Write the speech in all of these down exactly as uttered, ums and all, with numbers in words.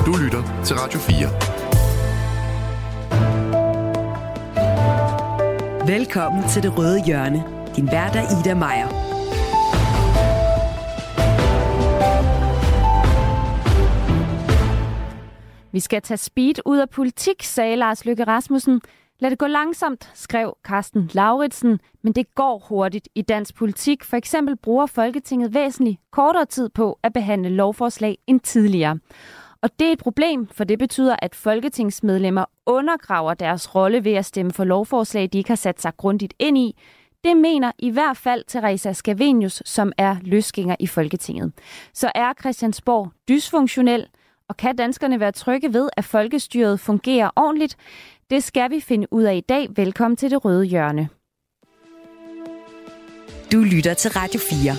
Du lytter til Radio fire. Velkommen til Det Røde Hjørne. Din vært er Ida Meier. Vi skal tage speed ud af politik, sagde Lars Løkke Rasmussen. Lad det gå langsomt, skrev Karsten Lauritsen, men det går hurtigt i dansk politik. For eksempel bruger Folketinget væsentligt kortere tid på at behandle lovforslag end tidligere. Og det er et problem, for det betyder, at folketingsmedlemmer undergraver deres rolle ved at stemme for lovforslag, de ikke har sat sig grundigt ind i. Det mener i hvert fald Theresa Scavenius, som er løsgænger i Folketinget. Så er Christiansborg dysfunktionel, og kan danskerne være trygge ved, at folkestyret fungerer ordentligt? Det skal vi finde ud af i dag. Velkommen til Det Røde Hjørne. Du lytter til Radio fire.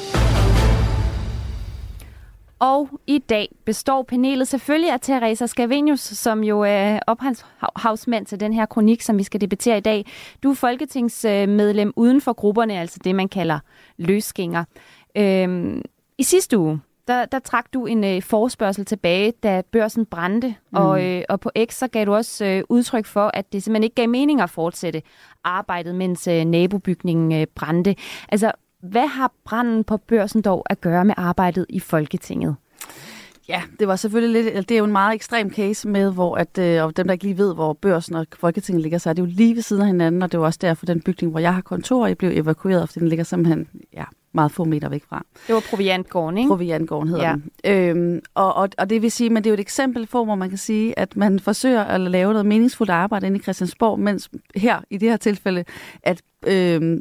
Og i dag består panelet selvfølgelig af Theresa Scavenius, som jo er ophavsmand til den her kronik, som vi skal debattere i dag. Du er folketingsmedlem uden for grupperne, altså det, man kalder løsgænger. Øhm, I sidste uge, der, der trak du en øh, forespørgsel tilbage, da børsen brændte, mm. og, øh, og på X så gav du også øh, udtryk for, at det simpelthen ikke gav mening at fortsætte arbejdet, mens øh, nabobygningen øh, brændte. Altså, hvad har branden på børsen dog at gøre med arbejdet i Folketinget? Ja, det var selvfølgelig lidt, det er jo en meget ekstrem case med, hvor at, øh, og dem, der ikke lige ved, hvor børsen og Folketinget ligger, så er det jo lige ved siden af hinanden, og det var også derfor den bygning, hvor jeg har kontor, jeg blev evakueret, fordi den ligger simpelthen ja, meget få meter væk fra. Det var Proviantgården, ikke? Proviantgården hedder ja. den. Øhm, og, og, og det vil sige, men det er jo et eksempel på, hvor man kan sige, at man forsøger at lave noget meningsfuldt arbejde inde i Christiansborg, mens her, i det her tilfælde, at øh,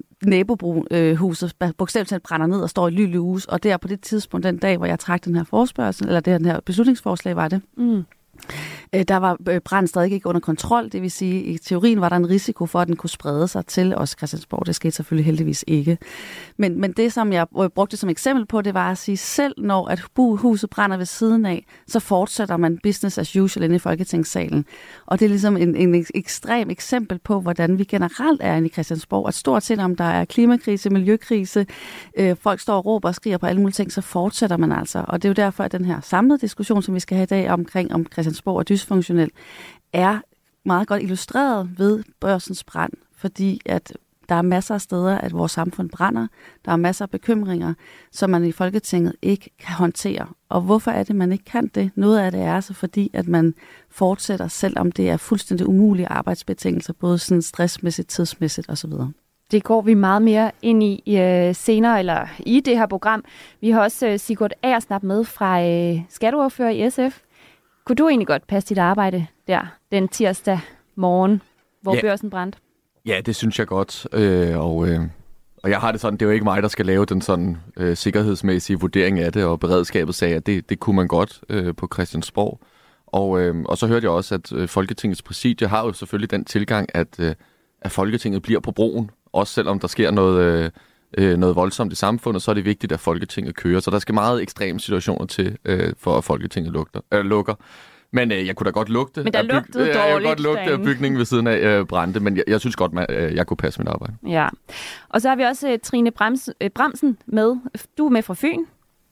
nabohuset øh, bogstaveligt talt brænder ned og står i ly lys, og det er på det tidspunkt, den dag, hvor jeg trak den her forespørgsel, eller det her beslutningsforslag var det, mm. øh, der var branden stadig ikke under kontrol, det vil sige, i teorien var der en risiko for, at den kunne sprede sig til os Christiansborg. Det skete selvfølgelig heldigvis ikke. Men, men det, som jeg brugte som eksempel på, det var at sige, selv når at huset brænder ved siden af, så fortsætter man business as usual inde i Folketingssalen. Og det er ligesom en, en ekstrem eksempel på, hvordan vi generelt er inde i Christiansborg. At stort set, om der er klimakrise, miljøkrise, øh, folk står og råber og skriger på alle mulige ting, så fortsætter man altså. Og det er jo derfor, at den her samlede diskussion, som vi skal have i dag omkring om Christiansborg er dysfunktionel, er meget godt illustreret ved børsens brand, fordi at der er masser af steder, at vores samfund brænder. Der er masser af bekymringer, som man i Folketinget ikke kan håndtere. Og hvorfor er det, man ikke kan det? Noget af det er så fordi, at man fortsætter, selvom det er fuldstændig umulige arbejdsbetingelser, både sådan stressmæssigt, tidsmæssigt osv. Det går vi meget mere ind i uh, senere, eller i det her program. Vi har også uh, Sigurd Agersnap med fra uh, skatteordfører i S F. Kunne du egentlig godt passe dit arbejde der den tirsdag morgen, hvor ja. børsen brændte? Ja, det synes jeg godt. Øh, og, øh, og jeg har det sådan, det er jo ikke mig, der skal lave den sådan øh, sikkerhedsmæssige vurdering af det, og beredskabet sagde, at det, det kunne man godt øh, på Christiansborg. Og, øh, og så hørte jeg også, at øh, Folketingets præsidie har jo selvfølgelig den tilgang, at, øh, at Folketinget bliver på broen. Også selvom der sker noget, øh, noget voldsomt i samfundet, så er det vigtigt, at Folketinget kører. Så der skal meget ekstreme situationer til, øh, for at Folketinget lugter, øh, lukker. Men øh, jeg kunne da godt lugte, men der byg- lugtede øh, dårligt, jeg kunne godt lugte af bygningen ved siden af øh, brændte, men jeg, jeg synes godt, man, øh, jeg kunne passe mit arbejde. Ja, og så har vi også uh, Trine Brems, uh, Bremsen med. Du er med fra Fyn.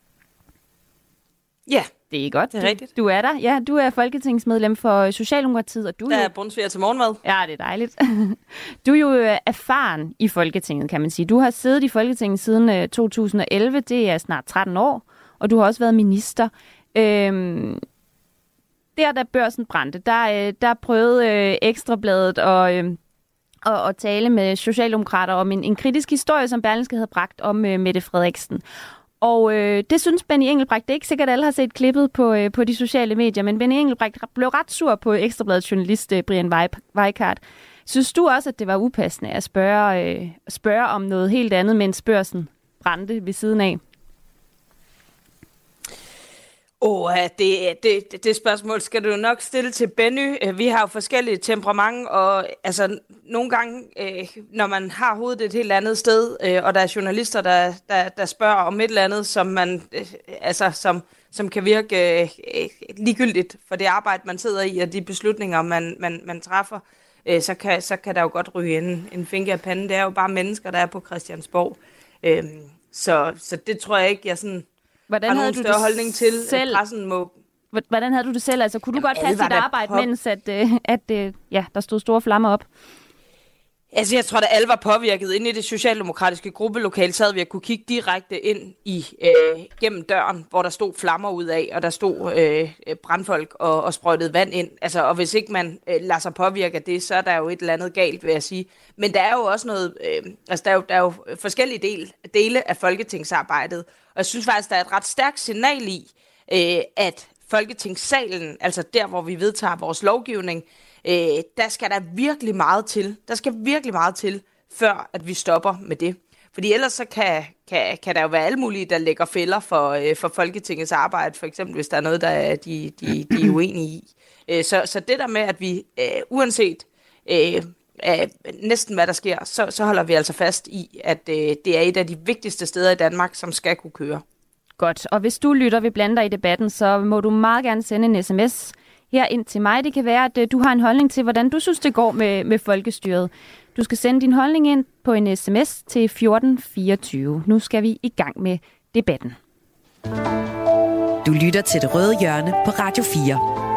Ja, det er godt. det er rigtigt. Du, du er der. Ja, du er folketingsmedlem for Socialdemokratiet, og du der er jo... brunsviger til morgenmad. Ja, det er dejligt. Du er jo uh, erfaren i Folketinget, kan man sige. Du har siddet i Folketinget siden uh, to tusind og elleve. Det er snart tretten år, og du har også været minister. Øhm, Der, da børsen brændte, der, der prøvede øh, Ekstrabladet at, øh, at, at tale med socialdemokrater om en, en kritisk historie, som Berlingske havde bragt om øh, Mette Frederiksen. Og øh, det synes Benny Engelbrecht, det er ikke sikkert, at alle har set klippet på, øh, på de sociale medier, men Benny Engelbrecht blev ret sur på Ekstrabladets journalist øh, Brian Weikart. Synes du også, at det var upassende at spørge, øh, spørge om noget helt andet, mens børsen brændte ved siden af? Åh, oh, det, det, det spørgsmål skal du nok stille til Benny. Vi har jo forskellige temperament, og altså, nogle gange, øh, når man har hovedet et helt andet sted, øh, og der er journalister, der, der, der spørger om et eller andet, som, man, øh, altså, som, som kan virke øh, ligegyldigt for det arbejde, man sidder i, og de beslutninger, man, man, man træffer, øh, så, kan, så kan der jo godt ryge en, en finger af panden. Det er jo bare mennesker, der er på Christiansborg. Øh, så, så det tror jeg ikke, jeg sådan... Hvordan har havde nogen du større holdning til, selv... at pressen må Hvordan havde du det selv? Altså, kunne du Jamen, godt passe dit arbejde, på... mens at, øh, at, øh, ja, der stod store flammer op? Altså, jeg tror, at alle var påvirket. Inde i det socialdemokratiske gruppelokale sad vi at kunne kigge direkte ind i øh, gennem døren, hvor der stod flammer ud af, og der stod øh, brandfolk og, og sprøjtede vand ind. Altså, og hvis ikke man øh, lader sig påvirke af det, så er der jo et eller andet galt, vil jeg sige. Men der er jo også noget, øh, altså der er jo, der er jo forskellige del, dele af folketingsarbejdet, og jeg synes faktisk, der er et ret stærkt signal i, øh, at Folketingssalen, altså der, hvor vi vedtager vores lovgivning, Øh, der skal der virkelig meget til. Der skal virkelig meget til, før at vi stopper med det. Fordi ellers så kan, kan, kan der jo være alle mulige, der lægger fælder for, øh, for Folketingets arbejde. For eksempel, hvis der er noget, der er, de, de, de er uenige i. Øh, så, så det der med, at vi øh, uanset øh, øh, næsten hvad der sker, så, så holder vi altså fast i, at øh, det er et af de vigtigste steder i Danmark, som skal kunne køre. Godt. Og hvis du lytter vil blande dig i debatten, så må du meget gerne sende en sms her ind til mig. Det kan være, at du har en holdning til, hvordan du synes, det går med, med folkestyret. Du skal sende din holdning ind på en sms til fjorten fireogtyve. Nu skal vi i gang med debatten. Du lytter til Det Røde Hjørne på Radio fire.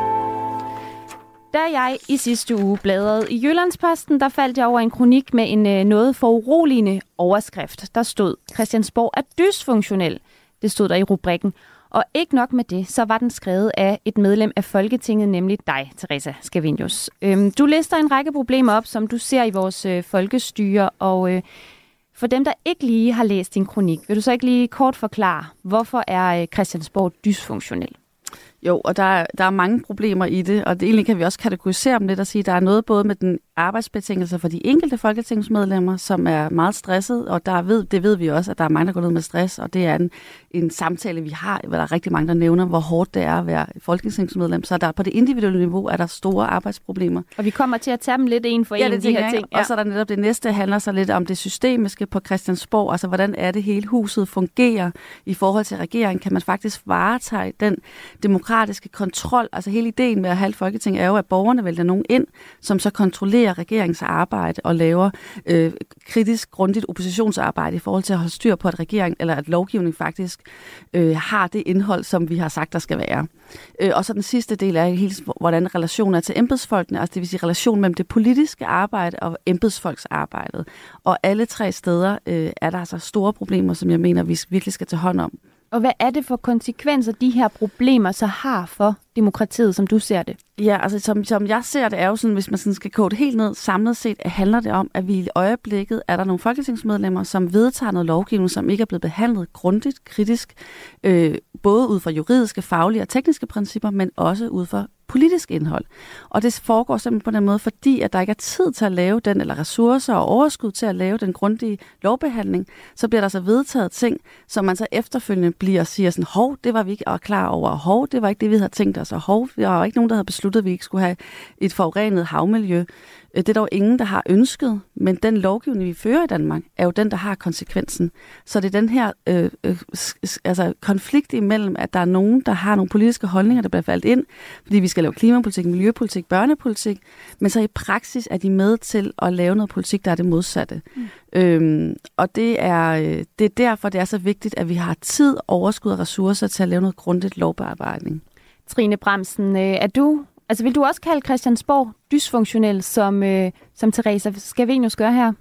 Da jeg i sidste uge bladrede i Jyllandsposten, der faldt jeg over en kronik med en noget foruroligende overskrift. Der stod, Christiansborg er dysfunktionel. Det stod der i rubrikken. Og ikke nok med det, så var den skrevet af et medlem af Folketinget, nemlig dig, Teresa Scavenius. Øhm, du lister en række problemer op, som du ser i vores øh, folkestyre, og øh, for dem, der ikke lige har læst din kronik, vil du så ikke lige kort forklare, hvorfor er øh, Christiansborg dysfunktionel? Jo, og der er, der er mange problemer i det, og det egentlig kan vi også kategorisere dem lidt og sige, at der er noget både med den arbejdsbetingelser for de enkelte folketingsmedlemmer, som er meget stresset, og der ved, det ved vi også, at der er mange, der går ned med stress, og det er en, en samtale, vi har, hvor der er rigtig mange, der nævner, hvor hårdt det er at være folketingsmedlem. Så der på det individuelle niveau er der store arbejdsproblemer. Og vi kommer til at tage dem lidt en for ja, en af de her ting. Ja. Og så er der netop det næste, handler så lidt om det systemiske på Christiansborg, altså hvordan er det hele huset fungerer i forhold til regeringen. Kan man faktisk varetage den demokratiske kontrol? Altså hele ideen med at have Folketing er jo, at borgerne vælger nogen ind, som så kontrollerer regeringens arbejde og laver øh, kritisk, grundigt oppositionsarbejde i forhold til at holde styr på, at regeringen eller at lovgivning faktisk øh, har det indhold, som vi har sagt, der skal være. Øh, og så den sidste del er helt, hvordan relationen er til embedsfolkene, altså det vil sige relationen mellem det politiske arbejde og embedsfolksarbejdet. Og alle tre steder øh, er der altså store problemer, som jeg mener, vi virkelig skal tage hånd om. Og hvad er det for konsekvenser, de her problemer så har for demokratiet, som du ser det? Ja, altså som, som jeg ser det, er jo sådan, hvis man sådan skal kode det helt ned, samlet set handler det om, at vi i øjeblikket er der nogle folketingsmedlemmer, som vedtager noget lovgivning, som ikke er blevet behandlet grundigt, kritisk, øh, både ud fra juridiske, faglige og tekniske principper, men også ud fra politisk indhold. Og det foregår simpelthen på den måde, fordi at der ikke er tid til at lave den, eller ressourcer og overskud til at lave den grundige lovbehandling, så bliver der så vedtaget ting, som man så efterfølgende bliver og siger sådan, hov, det var vi ikke klar over, hov, det var ikke det, vi havde tænkt os, og hov, der var ikke nogen, der havde besluttet, at vi ikke skulle have et forurenet havmiljø. Det er dog ingen, der har ønsket, men den lovgivning, vi fører i Danmark, er jo den, der har konsekvensen. Så det er den her øh, øh, altså konflikt imellem, at der er nogen, der har nogle politiske holdninger, der bliver faldt ind, fordi vi skal lave klimapolitik, miljøpolitik, børnepolitik, men så i praksis er de med til at lave noget politik, der er det modsatte. Mm. Øhm, og det er, det er derfor, det er så vigtigt, at vi har tid, overskud og ressourcer til at lave noget grundigt lovbearbejdning. Trine Bramsen, er du... Altså, vil du også kalde Christiansborg dysfunktionel, som, øh, som Teresa Scavenius gør her?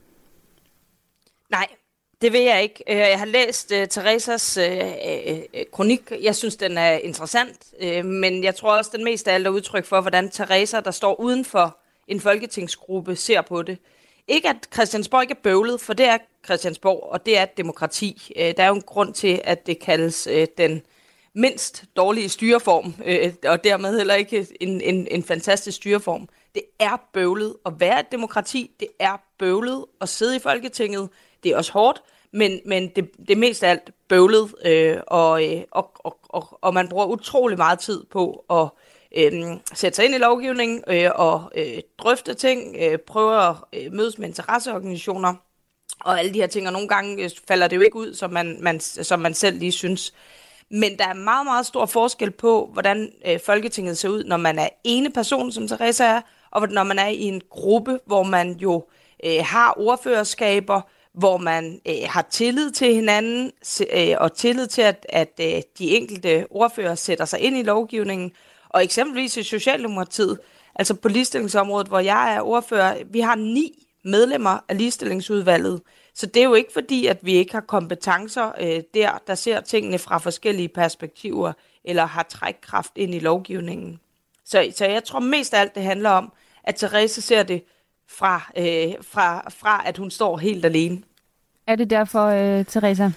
Nej, det vil jeg ikke. Jeg har læst uh, Teresas uh, uh, kronik. Jeg synes, den er interessant, uh, men jeg tror også, den mest af alt er udtryk for, hvordan Teresa, der står uden for en folketingsgruppe, ser på det. Ikke at Christiansborg ikke er bøvlet, for det er Christiansborg, og det er et demokrati. Uh, der er jo en grund til, at det kaldes uh, den mindst dårlige styreform, øh, og dermed heller ikke en, en, en fantastisk styreform. Det er bøvlet at være et demokrati, det er bøvlet at sidde i Folketinget, det er også hårdt, men, men det, det er mest af alt bøvlet, øh, og, og, og, og, og man bruger utrolig meget tid på at øh, sætte sig ind i lovgivningen øh, og øh, drøfte ting, øh, prøve at øh, mødes med interesseorganisationer, og alle de her ting, og nogle gange øh, falder det jo ikke ud, som man, man, som man selv lige synes. Men der er meget, meget stor forskel på, hvordan øh, Folketinget ser ud, når man er ene person, som Teresa er, og når man er i en gruppe, hvor man jo øh, har ordførerskaber, hvor man øh, har tillid til hinanden, øh, og tillid til, at, at øh, de enkelte ordfører sætter sig ind i lovgivningen. Og eksempelvis i Socialdemokratiet, altså på ligestillingsområdet, hvor jeg er ordfører, vi har ni medlemmer af ligestillingsudvalget. Så det er jo ikke fordi, at vi ikke har kompetencer øh, der, der ser tingene fra forskellige perspektiver, eller har trækkraft ind i lovgivningen. Så, så jeg tror mest af alt, det handler om, at Therese ser det fra, øh, fra, fra at hun står helt alene. Er det derfor, øh, Therese?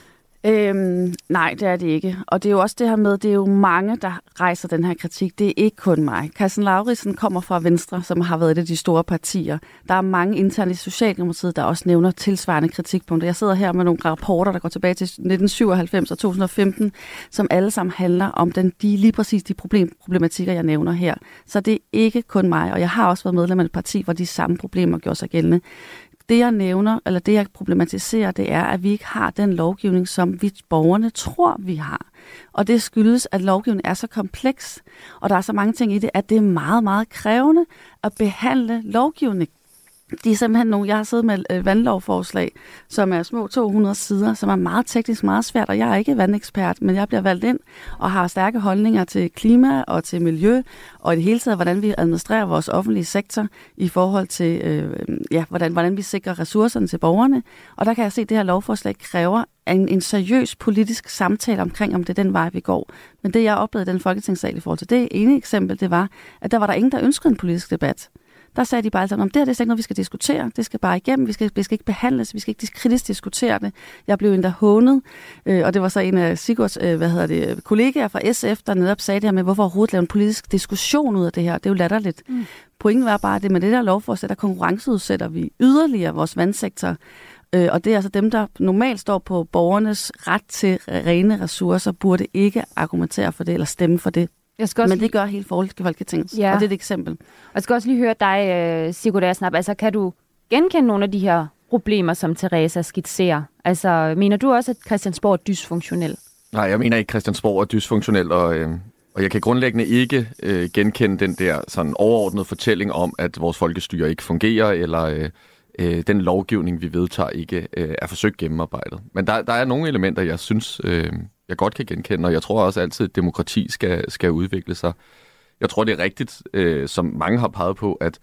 Øhm, nej, det er det ikke. Og det er jo også det her med, det er jo mange, der rejser den her kritik. Det er ikke kun mig. Christian Lauridsen kommer fra Venstre, som har været et af de store partier. Der er mange internt i Socialdemokratiet, der også nævner tilsvarende kritikpunkter. Jeg sidder her med nogle rapporter, der går tilbage til nitten syvoghalvfems og to tusind og femten, som alle sammen handler om den, de, lige præcis de problem, problematikker, jeg nævner her. Så det er ikke kun mig, og jeg har også været medlem af et parti, hvor de samme problemer gjorde sig gældende. Det, jeg nævner, eller det, jeg problematiserer, det er, at vi ikke har den lovgivning, som vi borgerne tror, vi har. Og det skyldes, at lovgivningen er så kompleks, og der er så mange ting i det, at det er meget, meget krævende at behandle lovgivning. De er simpelthen nogle, jeg har siddet med et vandlovforslag, som er små to hundrede sider, som er meget teknisk, meget svært, og jeg er ikke vandekspert, men jeg bliver valgt ind og har stærke holdninger til klima og til miljø, og i det hele taget, hvordan vi administrerer vores offentlige sektor i forhold til, øh, ja, hvordan, hvordan vi sikrer ressourcerne til borgerne. Og der kan jeg se, at det her lovforslag kræver en, en seriøs politisk samtale omkring, om det er den vej, vi går. Men det, jeg oplevede i den folketingssal i forhold til det ene eksempel, det var, at der var der ingen, der ønskede en politisk debat. Der sagde de bare altid, om det her, det er ikke noget, vi skal diskutere. Det skal bare igennem. Vi skal, vi skal ikke behandles. Vi skal ikke kritisk diskutere det. Jeg blev endda hånet, øh, og det var så en af Sigurds øh, hvad hedder det, kollegaer fra S F, der netop sagde det her med, hvorfor overhovedet lave en politisk diskussion ud af det her. Det er jo latterligt. Mm. Pointen var bare, at det med det der lovforslag, der konkurrenceudsætter vi yderligere vores vandsektor. Øh, og det er altså dem, der normalt står på borgernes ret til rene ressourcer, burde ikke argumentere for det eller stemme for det. Jeg skal også Men det gør hele Folketinget, ja. Og det er et eksempel. Og jeg skal også lige høre dig, Sigurd Agersnap. Altså, kan du genkende nogle af de her problemer, som Therese skitserer? Altså, mener du også, at Christiansborg er dysfunktionel? Nej, jeg mener ikke, at Christiansborg er dysfunktionel, og, øh, og jeg kan grundlæggende ikke øh, genkende den der sådan overordnede fortælling om, at vores folkestyre ikke fungerer, eller øh, øh, den lovgivning, vi vedtager, ikke øh, er forsøgt gennemarbejdet. Men der, der er nogle elementer, jeg synes... Øh, jeg godt kan genkende, og jeg tror også altid, at demokrati skal, skal udvikle sig. Jeg tror, det er rigtigt, øh, som mange har peget på, at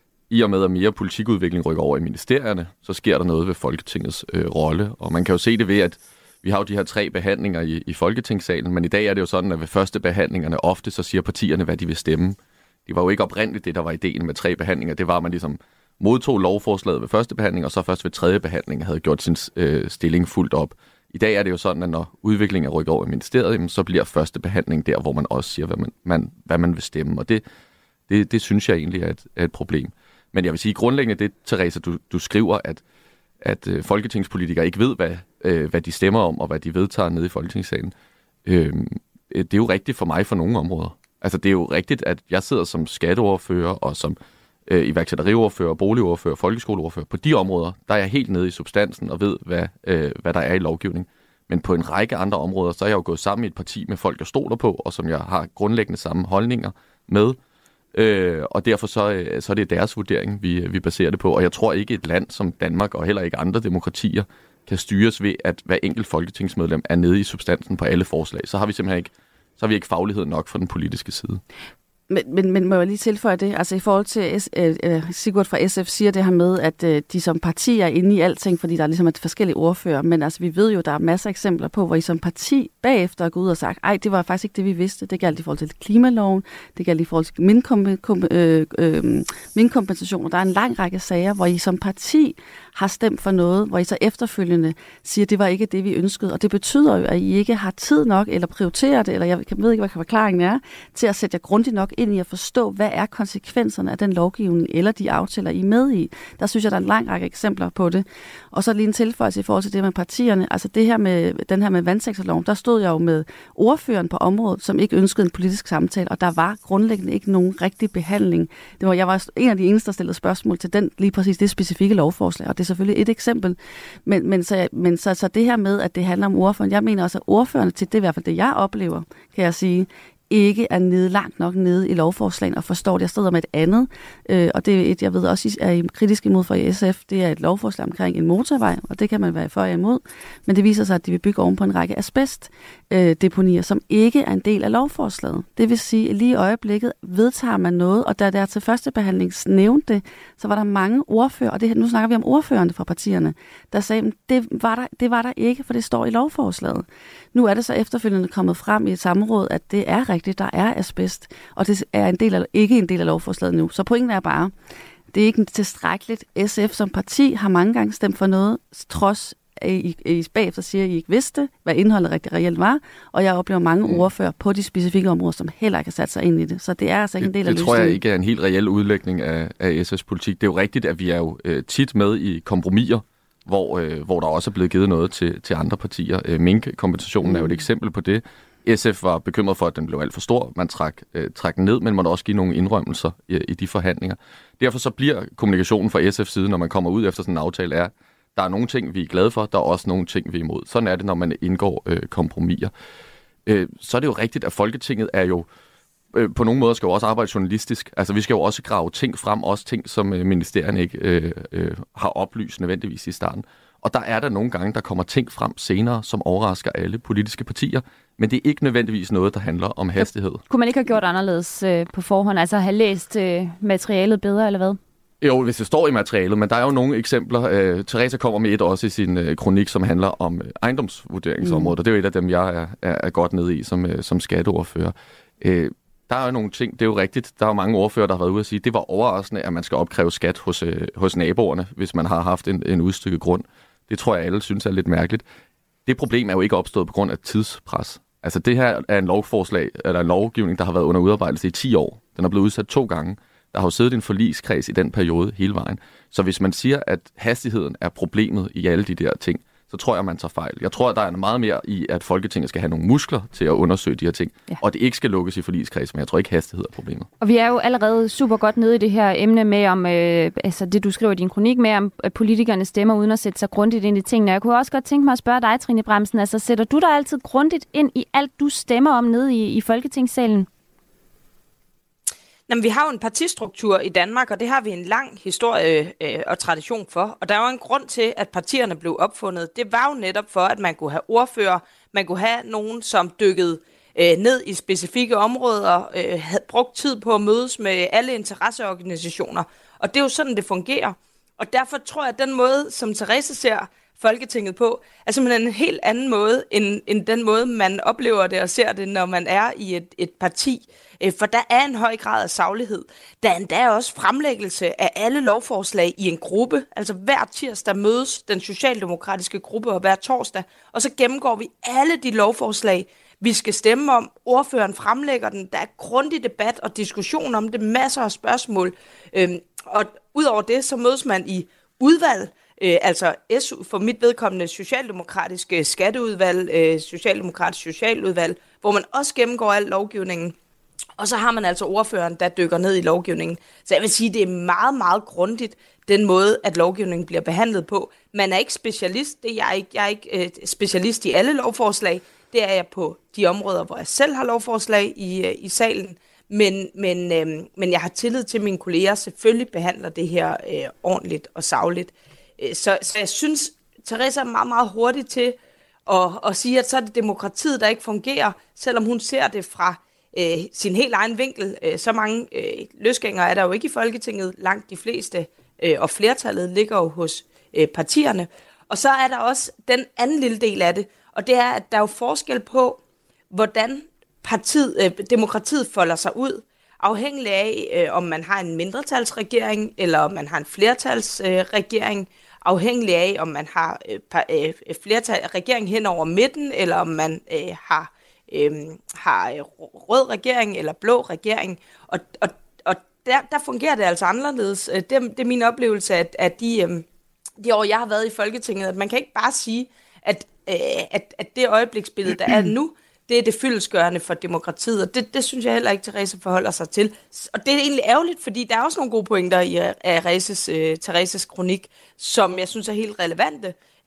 i og med, at mere politikudvikling rykker over i ministerierne, så sker der noget ved Folketingets øh, rolle. Og man kan jo se det ved, at vi har jo de her tre behandlinger i, i Folketingssalen, men i dag er det jo sådan, at ved første behandlingerne ofte så siger partierne, hvad de vil stemme. Det var jo ikke oprindeligt det, der var ideen med tre behandlinger. Det var, at man ligesom modtog lovforslaget ved første behandling, og så først ved tredje behandling havde gjort sin øh, stilling fuldt op. I dag er det jo sådan, at når udviklingen rykker over i ministeriet, så bliver første behandling der, hvor man også siger, hvad man, man, hvad man vil stemme. Og det, det, det synes jeg egentlig er et, er et problem. Men jeg vil sige grundlæggende det, Therese, du, du skriver, at, at øh, folketingspolitikere ikke ved, hvad, øh, hvad de stemmer om, og hvad de vedtager nede i Folketingssalen. Øh, det er jo rigtigt for mig for nogle områder. Altså det er jo rigtigt, at jeg sidder som skatteordfører og som øh, iværksætteriordfører, boligordfører, folkeskoleordfører. På de områder, der er jeg helt nede i substansen og ved, hvad, øh, hvad der er i lovgivning. Men på en række andre områder, så er jeg jo gået sammen i et parti med folk, jeg stoler på, og som jeg har grundlæggende samme holdninger med. Øh, og derfor så, øh, så er det deres vurdering, vi, vi baserer det på. Og jeg tror ikke, et land som Danmark, og heller ikke andre demokratier, kan styres ved, at hver enkelt folketingsmedlem er nede i substansen på alle forslag. Så har vi simpelthen ikke, så har vi ikke faglighed nok fra den politiske side. Men, men, men må jeg lige tilføje det? Altså i forhold til, S, øh, Sigurd fra S F siger det her med, at øh, de som parti er inde i alting, fordi der er ligesom et forskellige ordfører. Men altså vi ved jo, der er masser af eksempler på, hvor I som parti bagefter er gået ud og sagt, ej, det var faktisk ikke det, vi vidste. Det galt i forhold til klimaloven, det galt i forhold til mindkompensationer. Øh, øh, mindkompensationer. Der er en lang række sager, hvor I som parti har stemt for noget, hvor I så efterfølgende siger, at det var ikke det, vi ønskede. Og det betyder jo, at I ikke har tid nok, eller prioriterer det, eller jeg ved ikke, hvad forklaringen er, til at sætte jer grundigt nok ind i at forstå, hvad er konsekvenserne af den lovgivning, eller de aftaler, I er med i. Der synes jeg, der er en lang række eksempler på det. Og så lige en tilføjelse i forhold til det med partierne. Altså det her med, den her med vandsektorloven, der stod jeg jo med ordføreren på området, som ikke ønskede en politisk samtale, og der var grundlæggende ikke nogen rigtig behandling. Det var, jeg var en af de eneste, der stillede spørgsmål til den, lige præcis det specifikke lovforslag, og det er selvfølgelig et eksempel. Men, men, så, men så, så det her med, at det handler om ordføreren, jeg mener også, at ordførerne til det, i hvert fald det, jeg oplever, kan jeg sige, ikke er nede, langt nok nede i lovforslagen og forstår det. Jeg sidder med et andet, øh, og det er et, jeg ved også er kritisk imod for I S F. Det er et lovforslag omkring en motorvej, og det kan man være for og imod. Men det viser sig, at de vil bygge oven på en række asbestdeponier, øh, som ikke er en del af lovforslaget. Det vil sige, at lige i øjeblikket vedtager man noget, og da der til første behandling nævnte det, så var der mange ordfører, og det, nu snakker vi om ordførerne fra partierne, der sagde, at det var der, det var der ikke, for det står i lovforslaget. Nu er det så efterfølgende kommet frem i et samråd, at det er rigtigt, der er asbest, og det er en del af, ikke en del af lovforslaget nu. Så pointen er bare, det er ikke tilstrækkeligt. S F som parti har mange gange stemt for noget, trods at I, I bagefter siger, at I ikke vidste, hvad indholdet rigtig reelt var, og jeg oplever mange mm. ordfører på de specifikke områder, som heller ikke har sat sig ind i det. Så det er altså ikke en del af løsningen. Det tror jeg ikke er en helt reel udlægning af, af S F's politik. Det er jo rigtigt, at vi er jo øh, tit med i kompromiser, hvor, øh, hvor der også er blevet givet noget til, til andre partier. Øh, Mink-kompensationen mm. er jo et eksempel på det. S F var bekymret for, at den blev alt for stor. Man træk, øh, træk den ned, men måtte også give nogle indrømmelser i, i de forhandlinger. Derfor så bliver kommunikationen fra S F's side, når man kommer ud efter sådan en aftale, er, der er nogle ting, vi er glade for, der er også nogle ting, vi er imod. Sådan er det, når man indgår øh, kompromiser. Øh, så er det jo rigtigt, at Folketinget er jo øh, på nogle måder skal jo også arbejde journalistisk. Altså vi skal jo også grave ting frem, også ting, som øh, ministerierne ikke øh, øh, har oplyst nødvendigvis i starten. Og der er der nogle gange, der kommer ting frem senere, som overrasker alle politiske partier. Men det er ikke nødvendigvis noget, der handler om hastighed. Kunne man ikke have gjort anderledes øh, på forhånd? Altså have læst øh, materialet bedre, eller hvad? Jo, hvis det står i materialet, men der er jo nogle eksempler. Øh, Teresa kommer med et også i sin øh, kronik, som handler om øh, ejendomsvurderingsområdet, mm. og det er jo et af dem, jeg er, er, er godt nede i som, øh, som skatteordfører. Øh, der er jo nogle ting, det er jo rigtigt, der er jo mange ordfører, der har været ude at sige, det var overraskende, at man skal opkræve skat hos, øh, hos naboerne, hvis man har haft en, en udstykket grund. Det tror jeg, alle synes er lidt mærkeligt. Det problem er jo ikke opstået på grund af tidspres. Altså det her er en lovforslag, eller en lovgivning, der har været under udarbejdelse i ti år. Den er blevet udsat to gange. Der har jo siddet en forligskreds i den periode hele vejen. Så hvis man siger, at hastigheden er problemet i alle de der ting, så tror jeg, man tager fejl. Jeg tror, at der er meget mere i, at Folketinget skal have nogle muskler til at undersøge de her ting, ja. Og det ikke skal lukkes i forligskreds, men jeg tror ikke, hastighed er problemet. Og vi er jo allerede super godt nede i det her emne med, om øh, altså det, du skriver i din kronik med, om politikerne stemmer uden at sætte sig grundigt ind i tingene. Jeg kunne også godt tænke mig at spørge dig, Trine Bramsen, altså sætter du dig altid grundigt ind i alt, du stemmer om nede i, i Folketingssalen? Jamen, vi har jo en partistruktur i Danmark, og det har vi en lang historie øh, og tradition for. Og der er jo en grund til, at partierne blev opfundet. Det var jo netop for, at man kunne have ordfører, man kunne have nogen, som dykkede øh, ned i specifikke områder, øh, havde brugt tid på at mødes med alle interesseorganisationer. Og det er jo sådan, det fungerer. Og derfor tror jeg, at den måde, som Teresa ser Folketinget på, er simpelthen en helt anden måde, end, end den måde, man oplever det og ser det, når man er i et, et parti. For der er en høj grad af saglighed. Der er endda også fremlæggelse af alle lovforslag i en gruppe. Altså hver tirsdag mødes den socialdemokratiske gruppe, og hver torsdag. Og så gennemgår vi alle de lovforslag, vi skal stemme om. Ordføreren fremlægger den. Der er grundig debat og diskussion om det. Masser af spørgsmål. Øhm, og udover det, så mødes man i udvalg. Øh, altså S U, for mit vedkommende socialdemokratiske skatteudvalg, øh, socialdemokratisk socialudvalg, hvor man også gennemgår al lovgivningen. Og så har man altså ordføreren, der dykker ned i lovgivningen. Så jeg vil sige, det er meget, meget grundigt, den måde, at lovgivningen bliver behandlet på. Man er ikke specialist. Det er jeg ikke. Jeg er ikke øh, specialist i alle lovforslag. Det er jeg på de områder, hvor jeg selv har lovforslag i, øh, i salen. Men, men, øh, men jeg har tillid til, at mine kolleger selvfølgelig behandler det her øh, ordentligt og sagligt. Så, så jeg synes, Teresa er meget, meget hurtig til at, at sige, at så er det demokratiet, der ikke fungerer, selvom hun ser det fra øh, sin helt egen vinkel. Øh, så mange øh, løsgængere er der jo ikke i Folketinget, langt de fleste, øh, og flertallet ligger jo hos øh, partierne. Og så er der også den anden lille del af det, og det er, at der er jo forskel på, hvordan partiet, øh, demokratiet folder sig ud, afhængig af, øh, om man har en mindretalsregering, eller om man har en flertalsregering, øh, afhængig af, om man har øh, øh, flertal regering hen over midten, eller om man øh, har, øh, har rød regering eller blå regering. Og, og, og der, der fungerer det altså anderledes. Det, det er min oplevelse, at, at de, øh, de år, jeg har været i Folketinget, at man kan ikke bare sige, at, øh, at, at det øjebliksbillede, der er nu, det er det fyldestgørende for demokratiet, og det, det synes jeg heller ikke, Teresa forholder sig til. Og det er egentlig ærgerligt, fordi der er også nogle gode pointer i Tereses, uh, Tereses kronik, som jeg synes er helt relevante.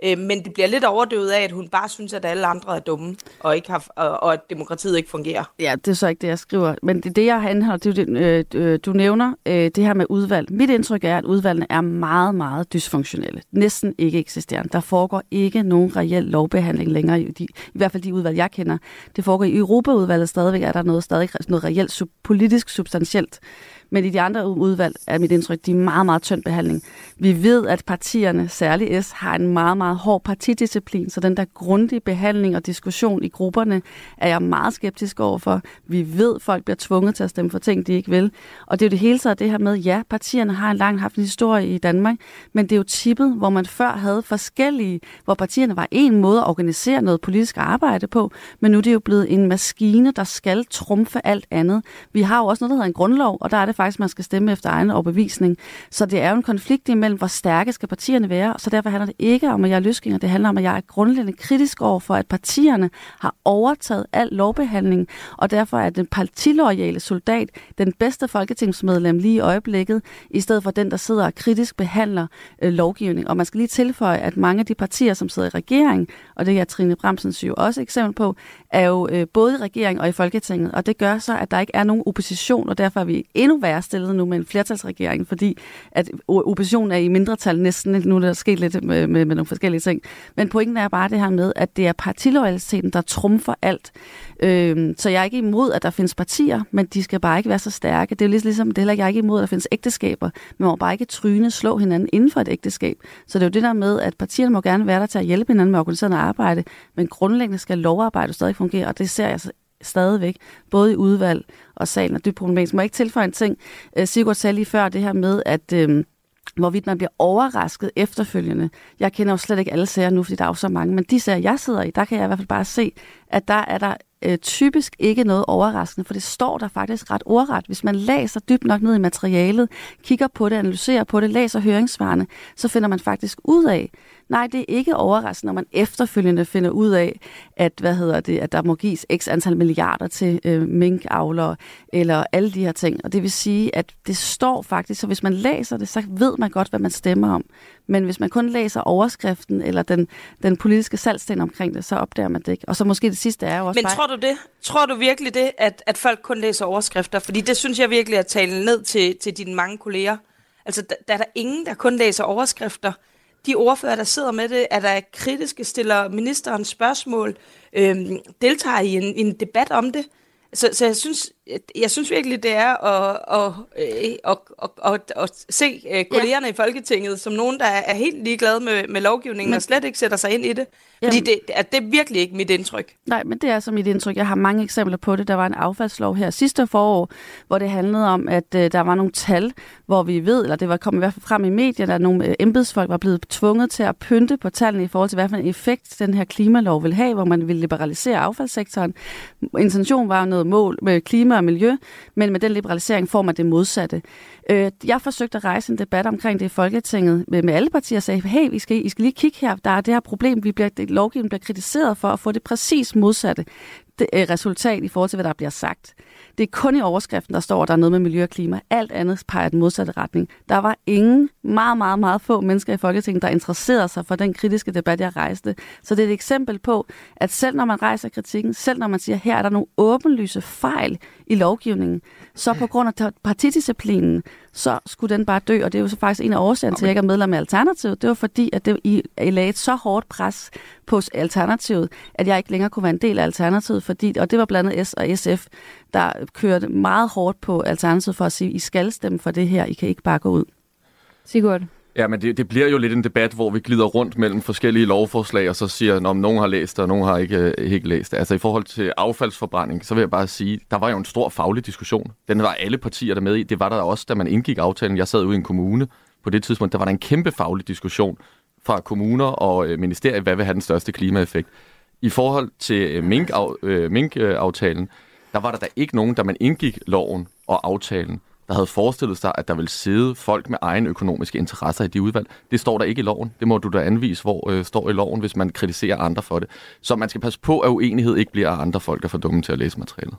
Øh, men det bliver lidt overdøvet af, at hun bare synes, at alle andre er dumme, og, ikke har, og, og at demokratiet ikke fungerer. Ja, det er så ikke det, jeg skriver. Men det, det jeg handler, det er det, øh, du nævner, øh, det her med udvalg. Mit indtryk er, at udvalgene er meget, meget dysfunktionelle. Næsten ikke eksisterende. Der foregår ikke nogen reel lovbehandling længere, i, de, i hvert fald de udvalg, jeg kender. Det foregår i Europaudvalget stadigvæk, er der noget, stadig, noget reelt sub, politisk substantielt. Men i de andre udvalg er mit indtryk, de er meget, meget tynd behandling. Vi ved, at partierne, særligt S, har en meget, meget hård partidisciplin, så den der grundige behandling og diskussion i grupperne er jeg meget skeptisk overfor. Vi ved, at folk bliver tvunget til at stemme for ting, de ikke vil. Og det er jo det hele taget det her med, ja, partierne har en lang haft en historie i Danmark, men det er jo tippet, hvor man før havde forskellige, hvor partierne var en måde at organisere noget politisk arbejde på, men nu er det jo blevet en maskine, der skal trumfe alt andet. Vi har jo også noget, der hedder en grundlov, og der er det faktisk, man skal stemme efter egen overbevisning. Så det er jo en konflikt imellem, hvor stærke skal partierne være, så derfor handler det ikke om, at jeg er løsgænger. Det handler om, at jeg er grundlæggende kritisk over for, at partierne har overtaget al lovbehandling, og derfor er den partiloyale soldat den bedste folketingsmedlem lige i øjeblikket, i stedet for den, der sidder og kritisk behandler øh, lovgivning. Og man skal lige tilføje, at mange af de partier, som sidder i regering, og det er Trine Bramsens jo også eksempel på, er jo øh, både i regering og i Folketinget, og det gør så, at der ikke er nogen opposition, og derfor er vi endnu værre stillet nu med en flertalsregering, fordi at oppositionen er i mindretal næsten. Nu er der sket lidt med, med, med nogle forskellige ting. Men pointen er bare det her med, at det er partiloyaliteten, der trumfer alt. Øhm, så jeg er ikke imod, at der findes partier, men de skal bare ikke være så stærke. Det er jo ligesom, det er heller ikke, jeg er ikke imod, at der findes ægteskaber, men man må bare ikke tryne, slå hinanden inden for et ægteskab. Så det er jo det der med, at partierne må gerne være der til at hjælpe hinanden med organiseret arbejde, men grundlæggende skal lovarbejde stadig fungere, og det ser jeg så stadigvæk, både i udvalg og salen, og det er problematisk. Må jeg ikke tilføje en ting? Sigurd sagde lige før det her med, at øhm, hvorvidt man bliver overrasket efterfølgende. Jeg kender jo slet ikke alle sager nu, fordi der er jo så mange, men de sager, jeg sidder i, der kan jeg i hvert fald bare se, at der er der øh, typisk ikke noget overraskende, for det står der faktisk ret ordret. Hvis man læser dybt nok ned i materialet, kigger på det, analyserer på det, læser høringssvarene, så finder man faktisk ud af, nej, det er ikke overraskende, når man efterfølgende finder ud af, at, hvad hedder det, at der må gives x antal milliarder til øh, minkavlere, eller alle de her ting. Og det vil sige, at det står faktisk, så hvis man læser det, så ved man godt, hvad man stemmer om. Men hvis man kun læser overskriften, eller den, den politiske salgsten omkring det, så opdager man det ikke. Og så måske det sidste er jo også Men bare... tror du det? Tror du virkelig det, at, at folk kun læser overskrifter? Fordi det synes jeg virkelig er at tale ned til, til dine mange kolleger. Altså, der, der er der ingen, der kun læser overskrifter. De ordfører, der sidder med det, er der kritiske, stiller ministeren spørgsmål, øhm, deltager i en, en debat om det. Så, så jeg, synes, jeg synes virkelig, det er at, at, at, at, at, at se kollegerne ja. i Folketinget som nogen, der er helt ligeglade med, med lovgivningen men, og slet ikke sætter sig ind i det. Fordi det, det, det er virkelig ikke mit indtryk. Nej, men det er så mit indtryk. Jeg har mange eksempler på det. Der var en affaldslov her sidste forår, hvor det handlede om, at uh, der var nogle tal, hvor vi ved, eller det var kommet i hvert fald frem i medierne, at nogle uh, embedsfolk var blevet tvunget til at pynte på tallene i forhold til, hvad for en effekt den her klimalov vil have, hvor man vil liberalisere affaldssektoren. Intentionen var noget mål med klima og miljø, men med den liberalisering får man det modsatte. Øh, jeg forsøgte at rejse en debat omkring det i Folketinget med, med alle partier og sagde, hey, I skal, I skal lige kigge her, der er det her problem, vi bliver, det, lovgivningen bliver kritiseret for at få det præcis modsatte det, øh, resultat i forhold til, hvad der bliver sagt. Det er kun i overskriften, der står, at der er noget med miljø og klima. Alt andet peger i den modsatte retning. Der var ingen, meget, meget, meget få mennesker i Folketinget, der interesserede sig for den kritiske debat, jeg rejste. Så det er et eksempel på, at selv når man rejser kritikken, selv når man siger, her er der nogle åbenlyse fejl i lovgivningen, så på grund af partidisciplinen, så skulle den bare dø. Og det er jo så faktisk en af årsagerne til, at jeg ikke er medlem af Alternativet. Det var fordi, at det, I, I lagde et så hårdt pres på Alternativet, at jeg ikke længere kunne være en del af Alternativet. Fordi, og det var blandt andet S og S F, der kørte meget hårdt på Alternativet for at sige, I skal stemme for det her, I kan ikke bare gå ud. Sigurd? Ja, men det, det bliver jo lidt en debat, hvor vi glider rundt mellem forskellige lovforslag, og så siger, at nogen har læst det, og nogen har ikke, ikke læst det. Altså i forhold til affaldsforbrænding, så vil jeg bare sige, der var jo en stor faglig diskussion. Den var alle partier der med i. Det var der også, da man indgik aftalen. Jeg sad ude i en kommune på det tidspunkt. Der var der en kæmpe faglig diskussion fra kommuner og øh, ministerier, hvad vil have den største klimaeffekt. I forhold til minkaftalen, mink, øh, der var der da ikke nogen, da man indgik loven og aftalen, der havde forestillet sig, at der vil sidde folk med egen økonomiske interesser i de udvalg. Det står der ikke i loven. Det må du da anvise, hvor øh, står i loven, hvis man kritiserer andre for det. Så man skal passe på, at uenighed ikke bliver af andre folk, der er for dumme til at læse materialet.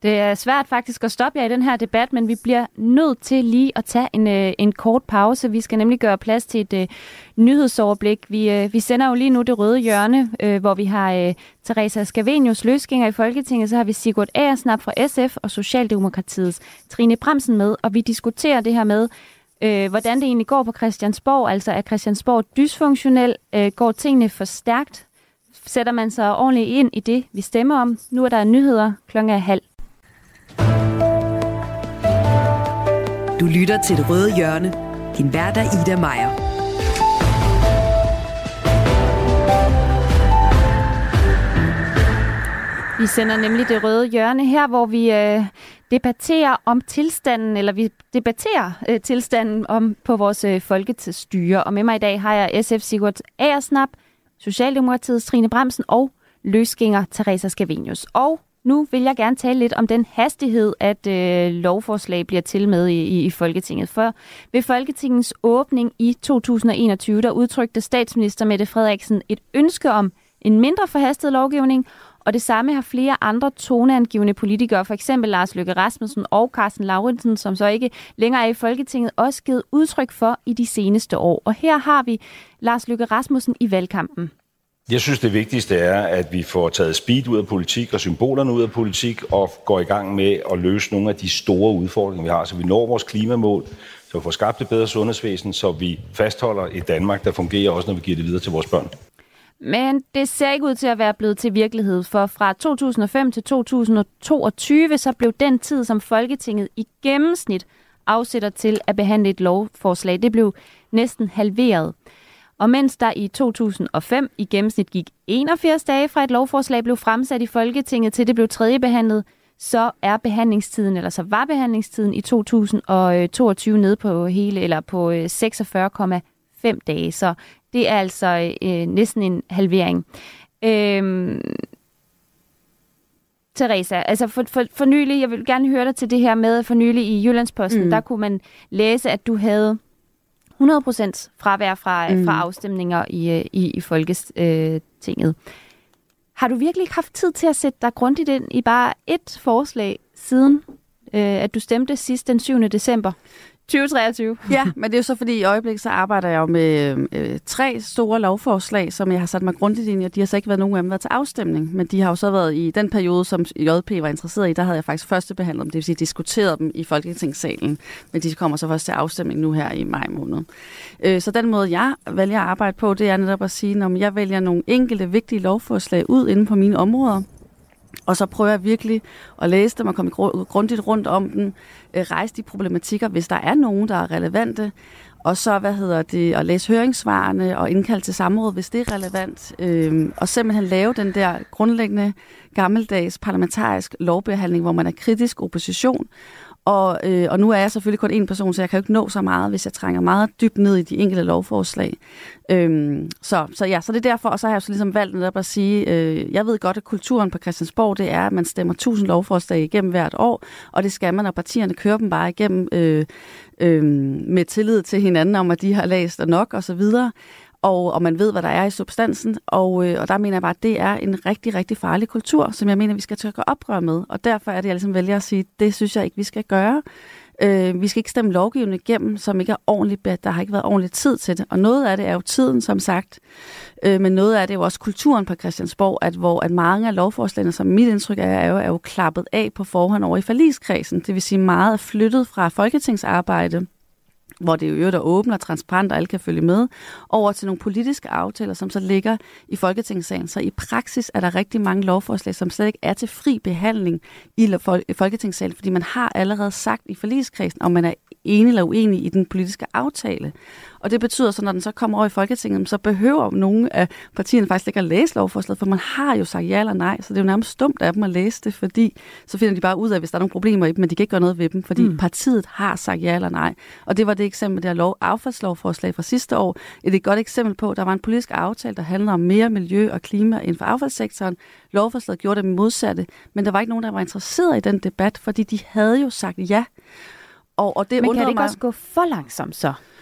Det er svært faktisk at stoppe jer i den her debat, men vi bliver nødt til lige at tage en, øh, en kort pause. Vi skal nemlig gøre plads til et øh, nyhedsoverblik. Vi, øh, vi sender jo lige nu Det Røde Hjørne, øh, hvor vi har øh, Theresa Scavenius, løsgænger i Folketinget. Så har vi Sigurd Agersnap fra S F og Socialdemokratiets Trine Bramsen med. Og vi diskuterer det her med, øh, hvordan det egentlig går på Christiansborg. Altså er Christiansborg dysfunktionel? Øh, går tingene for stærkt? Sætter man sig ordentligt ind i det, vi stemmer om? Nu er der nyheder klokken er halv. Du lytter til Det Røde Hjørne. Din vært er Ida Meier. Vi sender nemlig Det Røde Hjørne her, hvor vi øh, debatterer om tilstanden, eller vi debatterer øh, tilstanden om på vores øh, folketingsstyre. Og med mig i dag har jeg S F Sigurd Agersnap, Socialdemokratiets Trine Bramsen og løsgænger Theresa Scavenius. Og nu vil jeg gerne tale lidt om den hastighed, at øh, lovforslag bliver til med i, i, i Folketinget. For ved Folketingets åbning i to tusind og enogtyve, der udtrykte statsminister Mette Frederiksen et ønske om en mindre forhastet lovgivning, og det samme har flere andre toneangivende politikere, for eksempel Lars Løkke Rasmussen og Karsten Lauritzen, som så ikke længere er i Folketinget, også givet udtryk for i de seneste år. Og her har vi Lars Løkke Rasmussen i valgkampen. Jeg synes, det vigtigste er, at vi får taget speed ud af politik og symbolerne ud af politik og går i gang med at løse nogle af de store udfordringer, vi har, så vi når vores klimamål, så vi får skabt et bedre sundhedsvæsen, så vi fastholder et Danmark, der fungerer også, når vi giver det videre til vores børn. Men det ser ikke ud til at være blevet til virkelighed, for fra to tusind og fem til to tusind og toogtyve, så blev den tid, som Folketinget i gennemsnit afsætter til at behandle et lovforslag, det blev næsten halveret. Og mens der i to tusind og fem i gennemsnit gik enogfirs dage fra et lovforslag blev fremsat i Folketinget til det blev tredjebehandlet, så er behandlingstiden, eller så var behandlingstiden i to tusind og toogtyve nede på hele, eller på seksogfyrre komma fem dage. Så det er altså øh, næsten en halvering. Øhm, Theresa, altså for, for, for nylig, jeg vil gerne høre dig til det her med, for nylig i Jyllandsposten, mm. der kunne man læse, at du havde hundrede procent fravær fra, mm. fra afstemninger i, i, i Folketinget. Har du virkelig ikke haft tid til at sætte dig grundigt ind i bare et forslag siden, øh, at du stemte sidst den syvende december tyve treogtyve? Ja, men det er jo så fordi i øjeblikket så arbejder jeg jo med øh, tre store lovforslag, som jeg har sat mig grundigt ind i, og de har så ikke været nogen af dem været til afstemning, men de har jo så været i den periode, som J P var interesseret i, der havde jeg faktisk førstebehandlet dem, det vil sige diskuteret dem i Folketingssalen, men de kommer så først til afstemning nu her i maj måned. Øh, så den måde, jeg vælger at arbejde på, det er netop at sige, at jeg vælger nogle enkelte vigtige lovforslag ud inden på mine områder, og så prøver jeg virkelig at læse dem og komme grundigt rundt om dem, rejse de problematikker, hvis der er nogen, der er relevante, og så, hvad hedder det, at læse høringssvarene og indkalde til samråd, hvis det er relevant, øhm, og simpelthen lave den der grundlæggende gammeldags parlamentarisk lovbehandling, hvor man er kritisk opposition. Og, øh, og nu er jeg selvfølgelig kun én person, så jeg kan jo ikke nå så meget, hvis jeg trænger meget dybt ned i de enkelte lovforslag. Øhm, så, så ja, så det er derfor, og så har jeg så ligesom valgt netop at sige, øh, jeg ved godt, at kulturen på Christiansborg, det er, at man stemmer tusind lovforslag igennem hvert år, og det skal man, og partierne kører dem bare igennem øh, øh, med tillid til hinanden om, at de har læst og nok, og så videre. Og, og man ved, hvad der er i substansen, og, øh, og der mener jeg bare, at det er en rigtig, rigtig farlig kultur, som jeg mener, vi skal tage oprør med. Og derfor er det, jeg ligesom vælger at sige, det synes jeg ikke, vi skal gøre. Øh, vi skal ikke stemme lovgivning igennem, som ikke er ordentligt, der har ikke været ordentlig tid til det. Og noget af det er jo tiden, som sagt, øh, men noget af det er jo også kulturen på Christiansborg, at, hvor at mange af lovforslagene, som mit indtryk er, er jo, er jo klappet af på forhånd over i forligskredsen. Det vil sige, meget er flyttet fra folketingsarbejde, hvor det jo øvrigt er åbent og transparent, og alle kan følge med, over til nogle politiske aftaler, som så ligger i Folketingssalen. Så i praksis er der rigtig mange lovforslag, som slet ikke er til fri behandling i Folketingssalen, fordi man har allerede sagt i forligskredsen, om man er enig eller uenig i den politiske aftale. Og det betyder så, når den så kommer over i Folketinget, så behøver nogle af partierne faktisk ikke at læse lovforslaget, for man har jo sagt ja eller nej, så det er jo nærmest dumt af dem at læse det, fordi så finder de bare ud af, hvis der er nogle problemer i dem, men de kan ikke gøre noget ved dem, fordi mm. partiet har sagt ja eller nej. Og det var det eksempel med det her lov, affaldslovforslag fra sidste år. Et, et godt eksempel på, der var en politisk aftale, der handler om mere miljø og klima inden for affaldssektoren. Lovforslaget gjorde dem modsatte, men der var ikke nogen, der var interesseret i den debat, fordi de havde jo sagt ja. Og, og det men kan det ikke mig... også gå for langsomt så?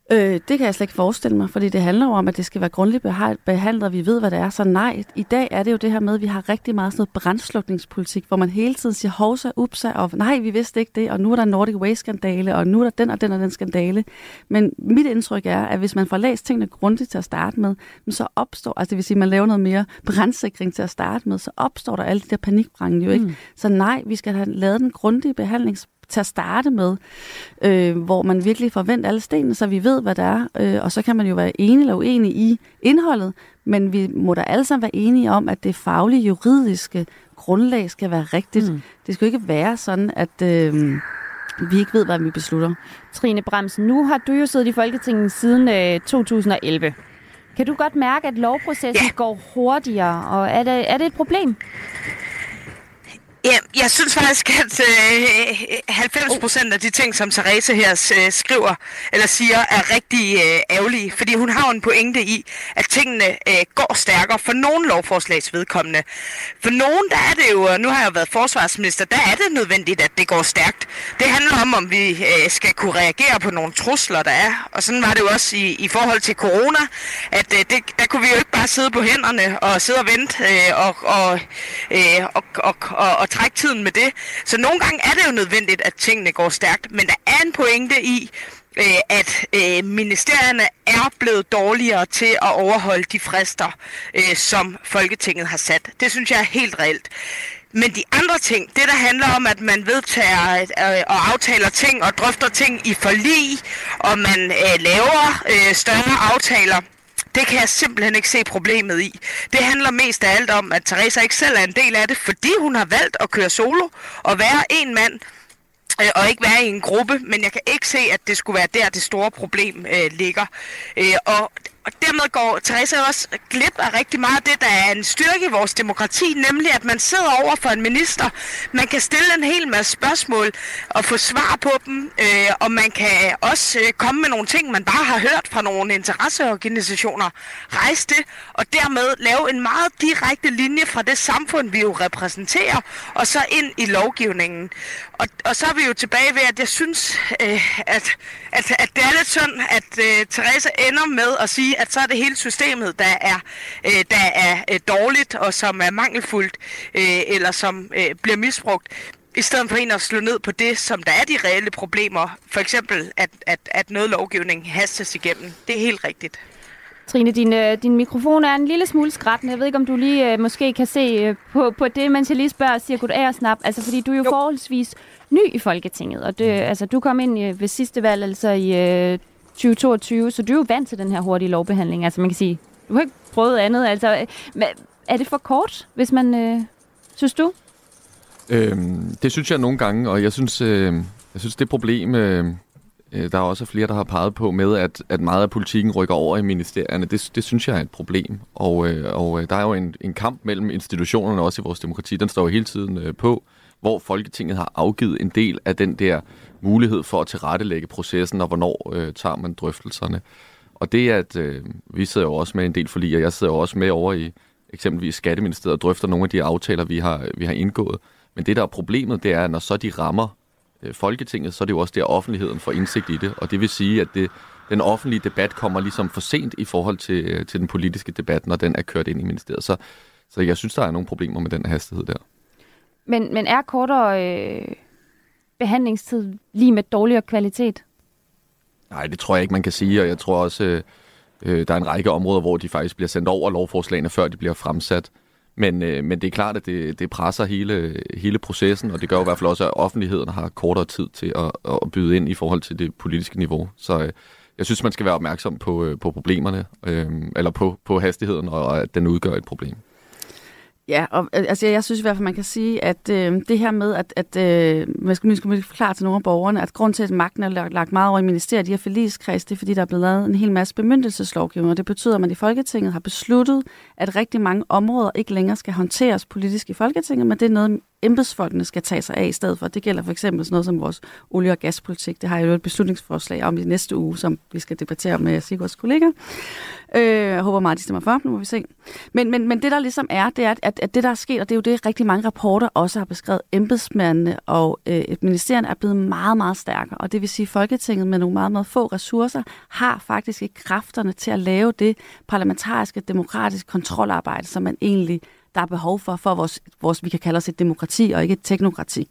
Øh, det kan jeg slet ikke forestille mig, fordi det handler jo om, at det skal være grundigt behandlet, og vi ved, hvad det er. Så nej, i dag er det jo det her med, at vi har rigtig meget sådan noget brandslukningspolitik, hvor man hele tiden siger, hovsa, upsa, og nej, vi vidste ikke det, og nu er der Nordic Waste-skandale, og nu er der den og den og den skandale. Men mit indtryk er, at hvis man får læst tingene grundigt til at starte med, så opstår, altså det vil sige, at man laver noget mere brandsikring til at starte med, så opstår der alle de der panikbrænde jo ikke. Mm. Så nej, vi skal have lavet den grundige behandlings til at starte med, øh, hvor man virkelig forventer alle stenene, så vi ved, hvad det er. Øh, og så kan man jo være enig eller uenig i indholdet, men vi må da alle sammen være enige om, at det faglige, juridiske grundlag skal være rigtigt. Mm. Det skal jo ikke være sådan, at øh, vi ikke ved, hvad vi beslutter. Trine Bramsen, nu har du jo siddet i Folketinget siden øh, to tusind og elleve. Kan du godt mærke, at lovprocessen ja. går hurtigere, og er det, er det et problem? Ja, jeg synes faktisk, at øh, halvfems procent af de ting, som Therese her øh, skriver eller siger, er rigtig øh, ærgerlige. Fordi hun har en pointe i, at tingene øh, går stærkere for nogle lovforslags vedkommende. For nogen, der er det jo, nu har jeg jo været forsvarsminister, der er det nødvendigt, at det går stærkt. Det handler om, om vi øh, skal kunne reagere på nogle trusler, der er. Og sådan var det jo også i, i forhold til corona, at øh, det, der kunne vi jo ikke bare sidde på hænderne og sidde og vente øh, og, og, øh, og, og, og, og trække tiden med det. Så nogle gange er det jo nødvendigt, at tingene går stærkt, men der er en pointe i, øh, at øh, ministerierne er blevet dårligere til at overholde de frister, øh, som Folketinget har sat. Det synes jeg er helt reelt. Men de andre ting, det der handler om, at man vedtager øh, og aftaler ting og drøfter ting i forlig, og man øh, laver øh, større aftaler, det kan jeg simpelthen ikke se problemet i. Det handler mest af alt om, at Therese ikke selv er en del af det, fordi hun har valgt at køre solo og være en mand øh, og ikke være i en gruppe. Men jeg kan ikke se, at det skulle være der, det store problem øh, ligger. Øh, og Og dermed går Therese også glip af rigtig meget af det, der er en styrke i vores demokrati, nemlig at man sidder over for en minister, man kan stille en hel masse spørgsmål og få svar på dem, øh, og man kan også øh, komme med nogle ting, man bare har hørt fra nogle interesseorganisationer, rejse det, og dermed lave en meget direkte linje fra det samfund, vi jo repræsenterer, og så ind i lovgivningen. Og, og så er vi jo tilbage ved, at jeg synes, øh, at, at, at det er lidt synd, at øh, Therese ender med at sige, at så er det hele systemet, der er, øh, der er øh, dårligt og som er mangelfuldt øh, eller som øh, bliver misbrugt, i stedet for en at slå ned på det, som der er de reelle problemer. For eksempel, at, at, at noget lovgivning hastes igennem. Det er helt rigtigt. Trine, din, øh, din mikrofon er en lille smule skrattende. Jeg ved ikke, om du lige øh, måske kan se øh, på, på det, mens jeg lige spørger og siger goddag og snap. Altså, fordi du er jo, jo. forholdsvis ny i Folketinget, og det, altså, du kom ind øh, ved sidste valg, altså i øh, tyve toogtyve, så du er jo vant til den her hurtige lovbehandling. Altså, man kan sige, du har ikke prøvet andet. Altså, er det for kort, hvis man, øh, synes du? Øhm, det synes jeg nogle gange, og jeg synes, øh, jeg synes det problem... Øh Der er også flere, der har peget på med, at, at meget af politikken rykker over i ministerierne. Det, det synes jeg er et problem. Og, øh, og der er jo en, en kamp mellem institutionerne også i vores demokrati. Den står jo hele tiden øh, på, hvor Folketinget har afgivet en del af den der mulighed for at tilrettelægge processen, og hvornår øh, tager man drøftelserne. Og det er, at øh, vi sidder jo også med en del forlig, og jeg sidder jo også med over i eksempelvis Skatteministeriet og drøfter nogle af de aftaler, vi har, vi har indgået. Men det, der er problemet, det er, at når så de rammer Folketinget, så er det jo også der, offentligheden får indsigt i det. Og det vil sige, at det, den offentlige debat kommer ligesom for sent i forhold til, til den politiske debat, når den er kørt ind i ministeriet. Så, så jeg synes, der er nogle problemer med den hastighed der. Men, men er kortere øh, behandlingstid lige med dårligere kvalitet? Nej, det tror jeg ikke, man kan sige. Og jeg tror også, øh, der er en række områder, hvor de faktisk bliver sendt over lovforslagene, før de bliver fremsat. Men, øh, men det er klart, at det, det presser hele, hele processen, og det gør jo i hvert fald også, at offentligheden har kortere tid til at, at byde ind i forhold til det politiske niveau. Så øh, jeg synes, man skal være opmærksom på, øh, på problemerne, øh, eller på, på hastigheden, og at den udgør et problem. Ja, og altså, jeg synes i hvert fald, man kan sige, at øh, det her med, at, at øh, man skal, skal forklare til nogle af borgerne, at grund til, at magten er lagt, lagt meget over i ministeriet, de her forligskreds, det er, fordi der er blevet lavet en hel masse bemyndigelseslovgivning, og det betyder, at man i Folketinget har besluttet, at rigtig mange områder ikke længere skal håndteres politisk i Folketinget, men det er noget, embedsfolkene skal tage sig af i stedet for. Det gælder for eksempel sådan noget som vores olie- og gaspolitik. Det har jeg jo et beslutningsforslag om i næste uge, som vi skal debattere med Sigurds kolleger. Øh, jeg håber meget, de stemmer for. Nu må vi se. Men, men, men det, der ligesom er, det er, at, at det, der er sket, og det er jo det, rigtig mange rapporter også har beskrevet, embedsmændene og øh, ministerierne er blevet meget, meget stærkere. Og det vil sige, at Folketinget med nogle meget, meget få ressourcer har faktisk ikke kræfterne til at lave det parlamentariske, demokratiske kontrolarbejde, som man egentlig der er behov for, for vores, vores, vi kan kalde os et demokrati og ikke et teknokrati.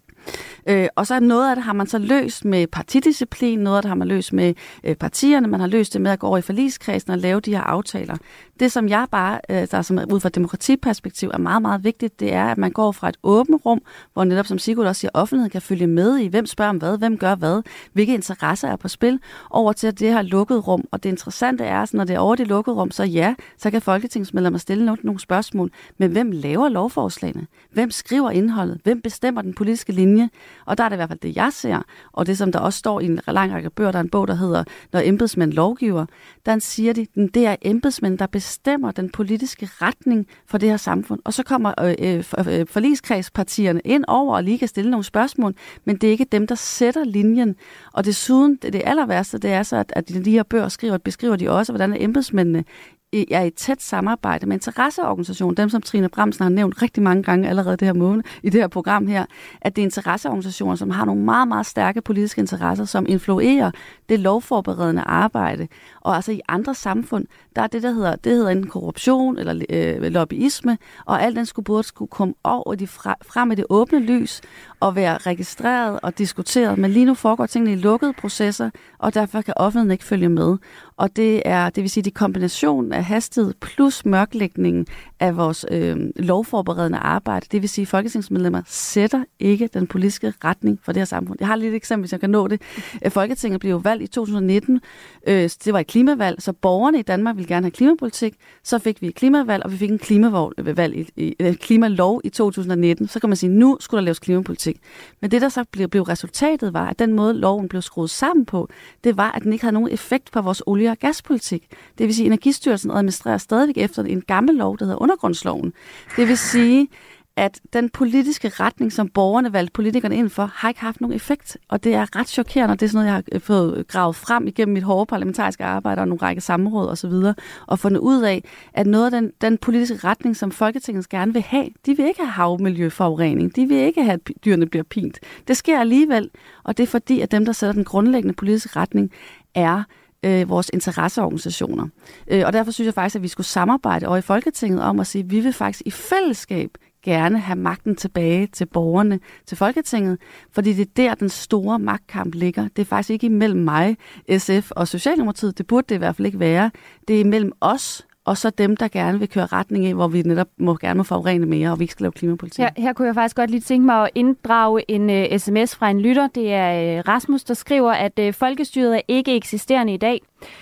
Øh, og så noget af det har man så løst med partidisciplin, noget af det har man løst med øh, partierne, man har løst det med at gå over i forligskredsen og lave de her aftaler. Det, som jeg bare, øh, der som ud fra et demokratiperspektiv er meget, meget vigtigt, det er, at man går fra et åbent rum, hvor netop, som Sigurd også siger, offentligheden kan følge med i, hvem spørger om hvad, hvem gør hvad, hvilke interesser er på spil, over til det her lukkede rum. Og det interessante er, at når det er over det lukkede rum, så ja, så kan folketingsmedlemmer stille nogle, nogle spørgsmål, men hvem laver lovforslagene? Hvem skriver indholdet? Hvem bestemmer den politiske linje? Og der er det i hvert fald det, jeg ser, og det, som der også står i en lang række bøger, der er en bog, der hedder Når embedsmænd lovgiver, der siger de, at det er embedsmænd, der bestemmer den politiske retning for det her samfund. Og så kommer øh, øh, forligskredspartierne ind over og lige kan stille nogle spørgsmål, men det er ikke dem, der sætter linjen. Og desuden, det, det aller værste, det er så, at, at de her bøger skriver, beskriver de også, hvordan embedsmændene er i et tæt samarbejde med interesseorganisationer, dem som Trine Bramsen har nævnt rigtig mange gange allerede det her måned, i det her program her, at det er interesseorganisationer, som har nogle meget, meget stærke politiske interesser, som influerer det lovforberedende arbejde. Og altså i andre samfund, der er det, der hedder, det hedder enten korruption eller øh, lobbyisme, og alt den skulle både skulle komme over de fra, frem i det åbne lys og være registreret og diskuteret. Men lige nu foregår tingene i lukkede processer, og derfor kan offentligheden ikke følge med. Og det er, det vil sige, det kombination af hastighed plus mørklægningen af vores øh, lovforberedende arbejde. Det vil sige, at folketingsmedlemmer sætter ikke den politiske retning for det her samfund. Jeg har lige et eksempel, hvis jeg kan nå det. Folketinget blev jo valgt i to tusind nitten. Øh, det var et klimavalg, så borgerne i Danmark ville gerne have klimapolitik. Så fik vi et klimavalg, og vi fik en klimavalg i, i, i, klimalov i to tusind nitten. Så kan man sige, at nu skulle der laves klimapolitik. Men det, der så blev, blev resultatet, var, at den måde, loven blev skruet sammen på, det var, at den ikke havde nogen effekt på vores olie- og gaspolitik. Det vil sige, at Energistyrelsen administrerer stadigvæk efter en gammel lov, der hedder undergrundsloven. Det vil sige, at den politiske retning, som borgerne valgte politikerne ind for, har ikke haft nogen effekt. Og det er ret chokerende, og det er sådan noget, jeg har fået gravet frem igennem mit hårde parlamentariske arbejde og nogle række samråd osv., og, og fundet ud af, at noget af den, den politiske retning, som Folketinget gerne vil have, de vil ikke have havmiljøforurening, de vil ikke have, at dyrene bliver pint. Det sker alligevel, og det er fordi, at dem, der sætter den grundlæggende politiske retning, er øh, vores interesseorganisationer. Øh, og derfor synes jeg faktisk, at vi skulle samarbejde over i Folketinget om at sige, at vi vil faktisk i fællesskab gerne have magten tilbage til borgerne, til Folketinget, fordi det er der, den store magtkamp ligger. Det er faktisk ikke imellem mig, S F og Socialdemokratiet. Det burde det i hvert fald ikke være. Det er imellem os og så dem, der gerne vil køre retning af, hvor vi netop må gerne må forurene mere, og vi ikke skal lave klimapolitik. Her, her kunne jeg faktisk godt lige tænke mig at inddrage en uh, sms fra en lytter. Det er uh, Rasmus, der skriver, at uh, folkestyret er ikke eksisterende i dag.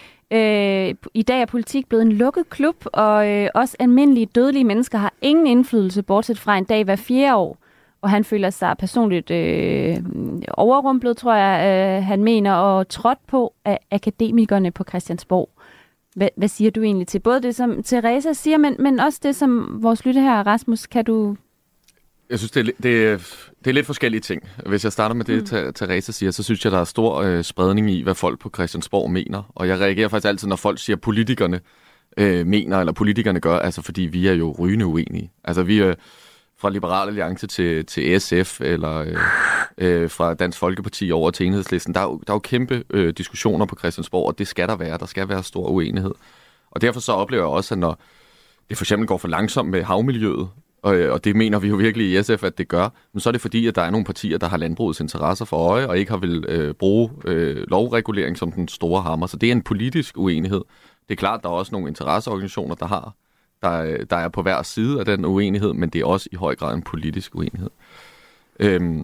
Uh, I dag er politik blevet en lukket klub, og uh, også almindelige dødelige mennesker har ingen indflydelse, bortset fra en dag hver fjerde år. Og han føler sig personligt øh, overrumplet, tror jeg, øh, han mener, og trådt på af akademikerne på Christiansborg. Hvad, hvad siger du egentlig til både det, som Teresa siger, men, men også det, som vores lytter her, Rasmus, kan du... Jeg synes, det er, det, er, det er lidt forskellige ting. Hvis jeg starter med det, mm. Teresa siger, så synes jeg, der er stor øh, spredning i, hvad folk på Christiansborg mener. Og jeg reagerer faktisk altid, når folk siger, at politikerne øh, mener, eller politikerne gør, altså fordi vi er jo rygende uenige. Altså vi er øh, fra Liberal Alliance til, til S F, eller øh, øh, fra Dansk Folkeparti over til Enhedslisten. Der er jo, der er jo kæmpe øh, diskussioner på Christiansborg, og det skal der være. Der skal være stor uenighed. Og derfor så oplever jeg også, at når det for eksempel går for langsomt med havmiljøet, og, og det mener vi jo virkelig i S F, at det gør, men så er det fordi, at der er nogle partier, der har landbrugets interesser for øje, og ikke har vil øh, bruge øh, lovregulering som den store hammer. Så det er en politisk uenighed. Det er klart, at der er også nogle interesseorganisationer, der har der, der er på hver side af den uenighed, men det er også i høj grad en politisk uenighed. Øhm,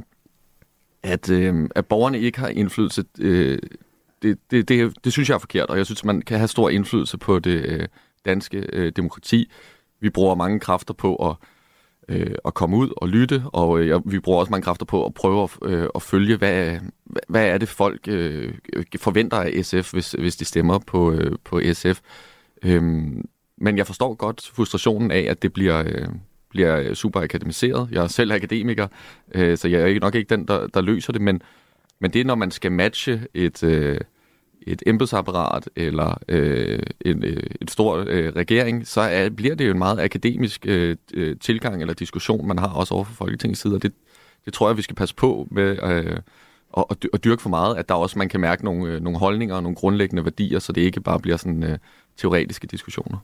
at, øhm, at borgerne ikke har indflydelse, øh, det, det, det, det synes jeg er forkert, og jeg synes, man kan have stor indflydelse på det øh, danske øh, demokrati. Vi bruger mange kræfter på at, øh, at komme ud og lytte, og øh, vi bruger også mange kræfter på at prøve at, øh, at følge, hvad, hvad er det folk øh, forventer af S F, hvis, hvis de stemmer på, øh, på S F. Øhm, Men jeg forstår godt frustrationen af, at det bliver, øh, bliver super akademiseret. Jeg er selv akademiker, øh, så jeg er nok ikke den, der, der løser det, men, men det er, når man skal matche et, øh, et embedsapparat eller øh, en, øh, en stor øh, regering, så er, bliver det jo en meget akademisk øh, tilgang eller diskussion, man har også over for Folketingets side, og det, det tror jeg, vi skal passe på med øh, at, at dyrke for meget, at der også man kan mærke nogle, øh, nogle holdninger og nogle grundlæggende værdier, så det ikke bare bliver sådan øh, teoretiske diskussioner.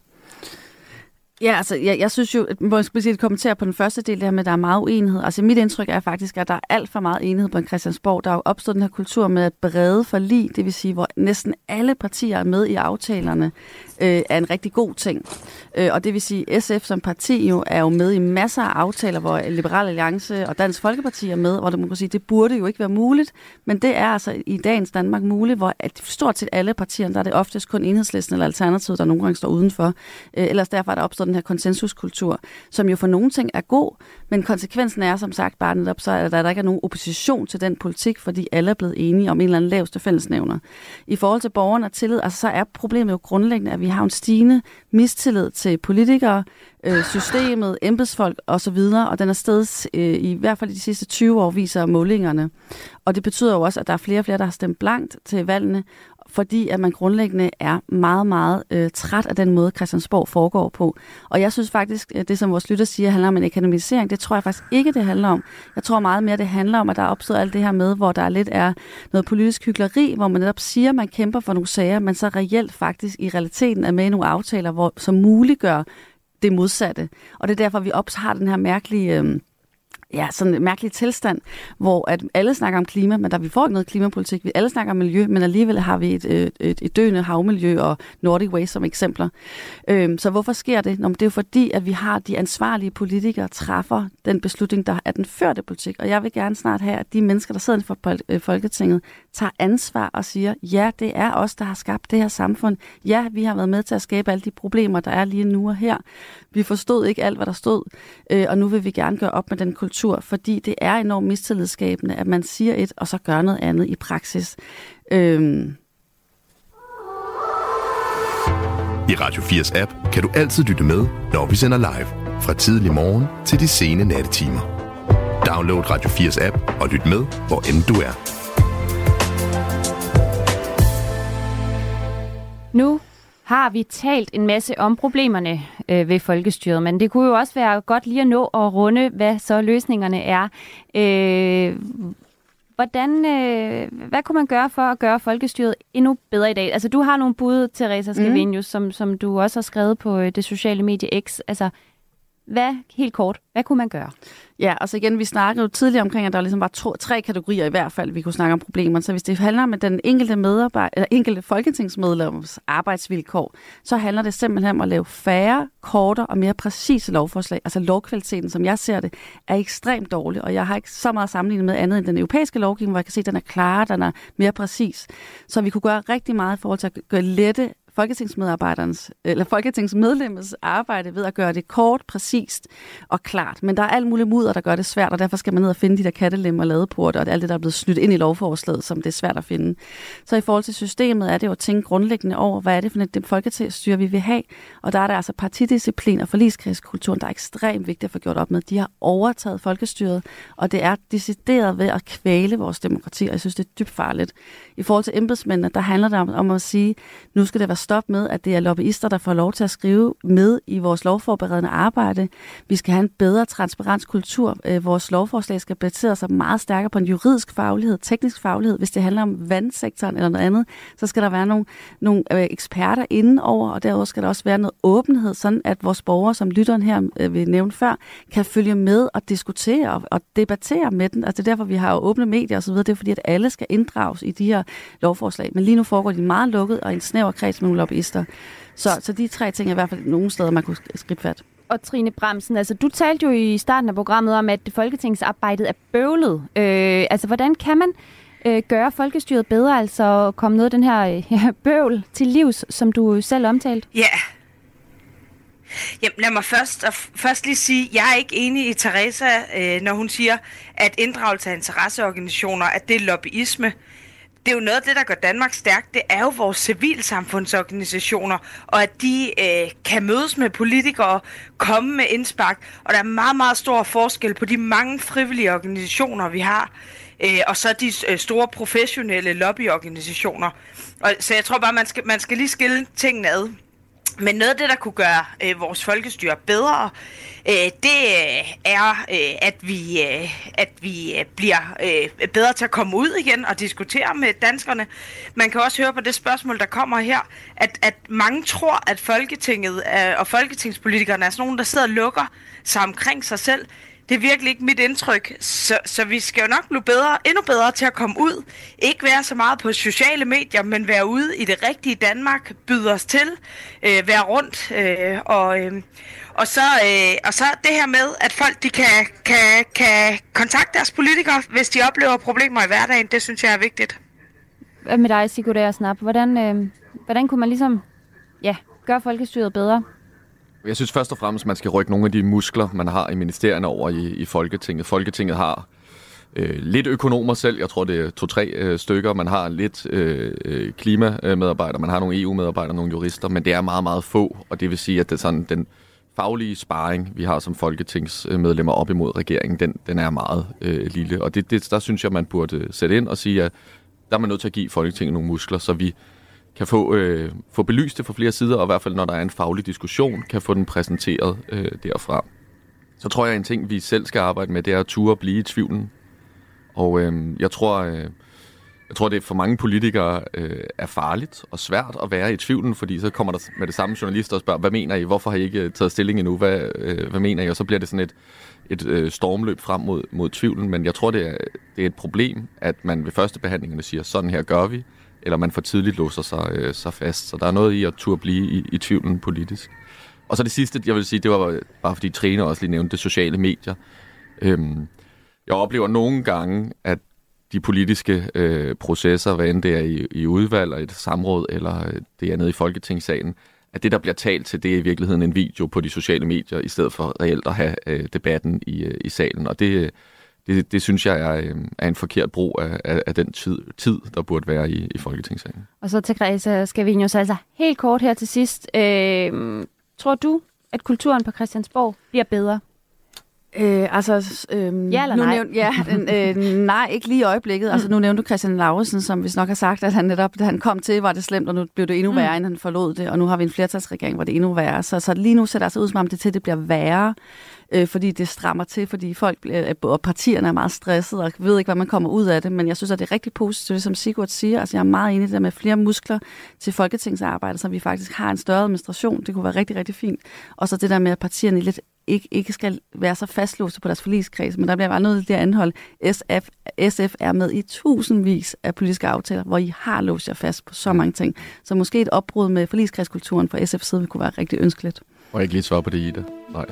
Ja, altså, jeg, jeg synes jo, må jeg specielt kommentere på den første del, det her med, at der er meget uenighed. Altså, mit indtryk er faktisk, at der er alt for meget enighed på en Christiansborg. Der er jo opstået den her kultur med at brede forlig, det vil sige, hvor næsten alle partier er med i aftalerne, øh, er en rigtig god ting. Øh, og det vil sige, S F som parti jo er jo med i masser af aftaler, hvor Liberal Alliance og Dansk Folkeparti er med, hvor det, man kan sige, det burde jo ikke være muligt, men det er altså i dagens Danmark muligt, hvor at stort set alle partierne, der er det oftest kun Enhedslisten eller Alternativet, der nogle gange står udenfor. Øh, ellers derfor er der opstået den her konsensuskultur, som jo for nogle ting er god, men konsekvensen er som sagt bare netop så, at der ikke er nogen opposition til den politik, fordi alle er blevet enige om en eller anden laveste fællesnævner. I forhold til borgerne og tillid, altså så er problemet jo grundlæggende, at vi har en stigende mistillid til politikere, øh, systemet, embedsfolk osv., og den er stedet øh, i hvert fald i de sidste tyve år, viser målingerne. Og det betyder jo også, at der er flere og flere, der har stemt blankt til valgene, fordi at man grundlæggende er meget, meget øh, træt af den måde, Christiansborg foregår på. Og jeg synes faktisk, at det, som vores lytter siger, handler om en akademisering. Det tror jeg faktisk ikke, det handler om. Jeg tror meget mere, det handler om, at der er opstået alt det her med, hvor der lidt er noget politisk hykleri, hvor man netop siger, at man kæmper for nogle sager, men så reelt faktisk i realiteten er med i nogle aftaler, hvor, som muliggør det modsatte. Og det er derfor, vi også har den her mærkelige... Øh, Ja, sådan en mærkelig tilstand, hvor at alle snakker om klima, men der vi får ikke noget klimapolitik. Vi alle snakker om miljø, men alligevel har vi et, et, et døende havmiljø og Nordic Waste som eksempler. Øhm, så hvorfor sker det? Nå, det er jo fordi, at vi har de ansvarlige politikere træffer den beslutning, der er den førte politik. Og jeg vil gerne snart have, at de mennesker, der sidder for Folketinget, tager ansvar og siger, ja, det er os, der har skabt det her samfund. Ja, vi har været med til at skabe alle de problemer, der er lige nu og her. Vi forstod ikke alt, hvad der stod, øh, og nu vil vi gerne gøre op med den kultur, fordi det er enormt mistillidsskabende, at man siger et, og så gør noget andet i praksis. Øhm. I Radio fires app kan du altid lytte med, når vi sender live, fra tidlig morgen til de sene nattetimer. Download Radio fires app og lyt med, hvor end du er. Nu har vi talt en masse om problemerne øh, ved folkestyret, men det kunne jo også være godt lige at nå at runde, hvad så løsningerne er. Øh, hvordan, øh, hvad kunne man gøre for at gøre folkestyret endnu bedre i dag? Altså, du har nogle bud, Teresa Scavenius, mm. som, som du også har skrevet på det sociale medie X. Altså, hvad, helt kort, hvad kunne man gøre? Ja, og så igen, vi snakkede jo tidligere omkring, at der ligesom var to, tre kategorier i hvert fald, vi kunne snakke om problemer. Så hvis det handler om den enkelte medarbejder, eller enkelte folketingsmedlemmers arbejdsvilkår, så handler det simpelthen om at lave færre, kortere og mere præcise lovforslag. Altså lovkvaliteten, som jeg ser det, er ekstremt dårlig, og jeg har ikke så meget sammenlignet med andet end den europæiske lovgivning, hvor jeg kan se, at den er klarere, den er mere præcis. Så vi kunne gøre rigtig meget i forhold til at gøre lette folketingsmedarbejderens eller folketingsmedlemmets arbejde ved at gøre det kort, præcist og klart. Men der er alt muligt mudder, der gør det svært, og derfor skal man ned og finde de der kattelemmer og ladeporte, og det er alt det, der er blevet snydt ind i lovforslaget, som det er svært at finde. Så i forhold til systemet er det jo at tænke grundlæggende over, hvad er det for et folketingsstyre, vi vil have, og der er der altså partidisciplin og forligskredskulturen, der er ekstremt vigtigt at få gjort op med. De har overtaget folkestyret, og det er decideret ved at kvæle vores demokrati, og jeg synes, det er dybt farligt. I forhold til embedsmændene, der handler det om, om at sige, nu skal det være stop med, at det er lobbyister, der får lov til at skrive med i vores lovforberedende arbejde. Vi skal have en bedre transparenskultur. Vores lovforslag skal basere sig meget stærkere på en juridisk faglighed, teknisk faglighed. Hvis det handler om vandsektoren eller noget andet, så skal der være nogle, nogle eksperter indenover, og derudover skal der også være noget åbenhed, sådan at vores borgere, som lytteren her vil nævne før, kan følge med og diskutere og, og debattere med den. Altså det er derfor, vi har jo åbne medier osv. Det er fordi, at alle skal inddrages i de her lovforslag. Men lige nu foregår de meget lukket og i en snæver kreds med nogle lobbyister. Så, så de tre ting er i hvert fald nogle steder, man kunne skrive fat. Og Trine Bramsen, altså du talte jo i starten af programmet om, at folketingsarbejdet er bøvlet. Øh, altså hvordan kan man øh, gøre folkestyret bedre, altså komme noget af den her øh, bøvl til livs, som du selv omtalte? Ja. Yeah. Jamen, lad mig først, først lige sige, at jeg er ikke enig i Teresa, øh, når hun siger, at inddragelse af interesseorganisationer, at det er lobbyisme. det er jo noget af det, der gør Danmark stærkt. Det er jo vores civilsamfundsorganisationer, og at de øh, kan mødes med politikere, komme med indspark. Og der er meget, meget stor forskel på de mange frivillige organisationer, vi har, øh, og så de øh, store professionelle lobbyorganisationer. Og, så jeg tror bare, man skal, man skal lige skille tingene ad. Men noget af det, der kunne gøre øh, vores folkestyre bedre, øh, det er, øh, at vi, øh, at vi øh, bliver øh, bedre til at komme ud igen og diskutere med danskerne. Man kan også høre på det spørgsmål, der kommer her, at, at mange tror, at Folketinget øh, og folketingspolitikerne er sådan nogen, der sidder og lukker sig omkring sig selv. Det er virkelig ikke mit indtryk, så, så vi skal jo nok blive bedre, endnu bedre til at komme ud. Ikke være så meget på sociale medier, men være ude i det rigtige Danmark, byde os til, øh, være rundt. Øh, og, øh, og, så, øh, og så det her med, at folk de kan, kan, kan kontakte deres politikere, hvis de oplever problemer i hverdagen, det synes jeg er vigtigt. Hvad med dig, Sigurd Agersnap? Hvordan, øh, hvordan kunne man ligesom ja, gøre folkestyret bedre? Jeg synes først og fremmest, at man skal rykke nogle af de muskler, man har i ministerierne over i, i Folketinget. Folketinget har øh, lidt økonomer selv. Jeg tror, det er to-tre øh, stykker. Man har lidt øh, klimamedarbejdere, man har nogle E U-medarbejdere, nogle jurister, men det er meget, meget få. Og det vil sige, at det er sådan, den faglige sparring, vi har som folketingsmedlemmer op imod regeringen, den, den er meget øh, lille. Og det, det, der synes jeg, man burde sætte ind og sige, at der er man nødt til at give Folketinget nogle muskler, så vi kan få, øh, få belyst det fra flere sider, og i hvert fald når der er en faglig diskussion, kan få den præsenteret øh, derfra. Så tror jeg, en ting, vi selv skal arbejde med, det er at ture at blive i tvivlen. Og øh, jeg tror, øh, jeg tror, det for mange politikere øh, er farligt og svært at være i tvivlen, fordi så kommer der med det samme journalister og spørger, hvad mener I? Hvorfor har I ikke taget stilling endnu? Hvad, øh, hvad mener I? Og så bliver det sådan et, et øh, stormløb frem mod, mod tvivlen. Men jeg tror, det er, det er et problem, at man ved første behandlingerne siger, sådan her gør vi, eller man for tidligt låser sig, øh, sig fast. Så der er noget i at turde blive i, i tvivlen politisk. Og så det sidste, jeg vil sige, det var bare fordi Trine også lige nævnte det, sociale medier. Øhm, jeg oplever nogle gange, at de politiske øh, processer, hvad end det er i, i udvalg og et samråd, eller det er nede i Folketingssalen, at det, der bliver talt til, det er i virkeligheden en video på de sociale medier, i stedet for reelt at have øh, debatten i, øh, i salen. Og det Det, det synes jeg er, er en forkert brug af, af, af den tid, tid, der burde være i, i Folketingssalen. Og så til Teresa Scavenius, altså helt kort her til sidst. Øh, tror du, at kulturen på Christiansborg bliver bedre? Øh, altså, øh, ja eller nu nej? Nævn, ja, øh, nej, ikke lige i øjeblikket. Altså, nu nævnte du Christian Lauritsen, som vi nok har sagt, at han netop, da han kom til, var det slemt, og nu blev det endnu værre, mm. end han forlod det. Og nu har vi en flertalsregering, hvor det er endnu værre. Så, så lige nu ser det altså ud, som om det til, det bliver værre, øh, fordi det strammer til, fordi folk øh, og partierne er meget stressede og ved ikke, hvad man kommer ud af det. Men jeg synes, at det er rigtig positivt, som Sigurd siger. Altså, jeg er meget enig i det med flere muskler til folketingsarbejde, så vi faktisk har en større administration. Det kunne være rigtig, rigtig fint. Og så det der med, at partierne lidt ikke, ikke skal være så fastlåste på deres forligskreds, men der bliver bare noget af det anhold. S F, S F er med i tusindvis af politiske aftaler, hvor I har låst jer fast på så mange ting. Så måske et opbrud med forligskredskulturen fra S F's side vil kunne være rigtig ønskeligt. Og jeg ikke lige svare på det, Ida. Nej.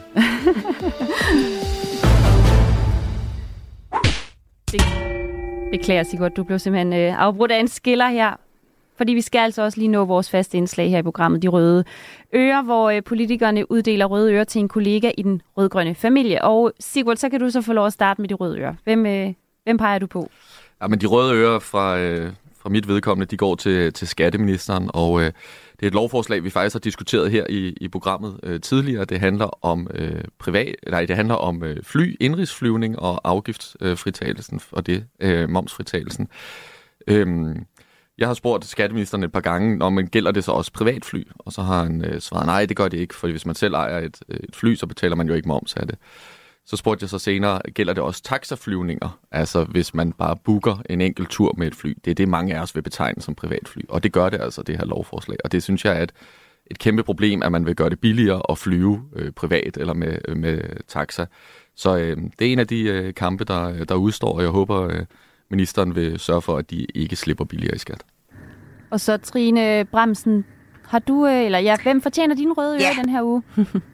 Beklager, Sigurd, du blev simpelthen øh, afbrudt af en skiller her. Fordi vi skal altså også lige nå vores faste indslag her i programmet, De Røde Ører, hvor øh, politikerne uddeler røde ører til en kollega i den rødgrønne familie. Og Sigurd, så kan du så få lov at starte med de røde ører. Hvem, øh, hvem peger du på? Ja, men de røde ører fra, øh, fra mit vedkommende, de går til, til skatteministeren, og øh, det er et lovforslag, vi faktisk har diskuteret her i, i programmet øh, tidligere. Det handler om øh, privat, nej, det handler om øh, fly, indrigsflyvning og afgiftsfritagelsen øh, og det, øh, momsfritagelsen. Øhm, Jeg har spurgt skatteministeren et par gange, når man gælder det så også privatfly, og så har han øh, svaret, nej, det gør det ikke, for hvis man selv ejer et, et fly, så betaler man jo ikke moms af det. Så spurgte jeg så senere, gælder det også taxaflyvninger, altså hvis man bare booker en enkelt tur med et fly. Det er det, mange af os vil betegne som privatfly, og det gør det altså, det her lovforslag. Og det synes jeg er et, et kæmpe problem, at man vil gøre det billigere at flyve øh, privat eller med, med taxa. Så øh, det er en af de øh, kampe, der, der udstår, og jeg håber, øh, ministeren vil sørge for, at de ikke slipper billigere i skat. Og så Trine Bramsen, har du, eller ja, hvem fortjener dine røde ører ja. den her uge?